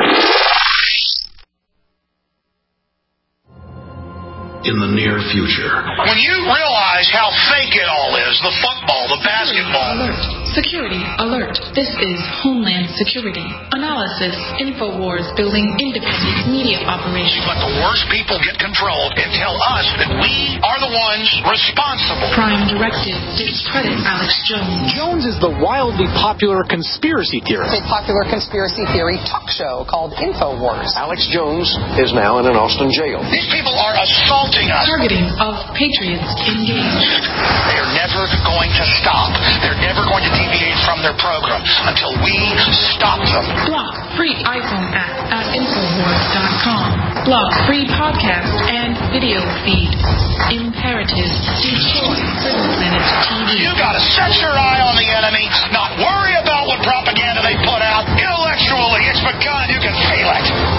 Speaker 2: In the near future.
Speaker 3: When you realize how fake it all is, the football, the basketball,
Speaker 5: Security alert. This is Homeland Security. Analysis. InfoWars building independent media operation.
Speaker 6: Let the worst people get control and tell us that we are the ones responsible.
Speaker 5: Prime Directive. Discredit Alex Jones.
Speaker 8: Jones is the wildly popular conspiracy theorist.
Speaker 9: A popular conspiracy theory talk show called InfoWars.
Speaker 8: Alex Jones is now in an Austin jail.
Speaker 6: These people are assaulting us.
Speaker 5: Targeting of patriots engaged.
Speaker 6: They are never going to stop. They're never going to deviate from their program until we stop them.
Speaker 5: Block free iPhone app at Infowars dot com. Block free podcast and video feed. Imperative. Destroy Prison Planet T V.
Speaker 6: You gotta set your eye on the enemy, not worry about what propaganda they put out. Intellectually, it's begun. You can feel it.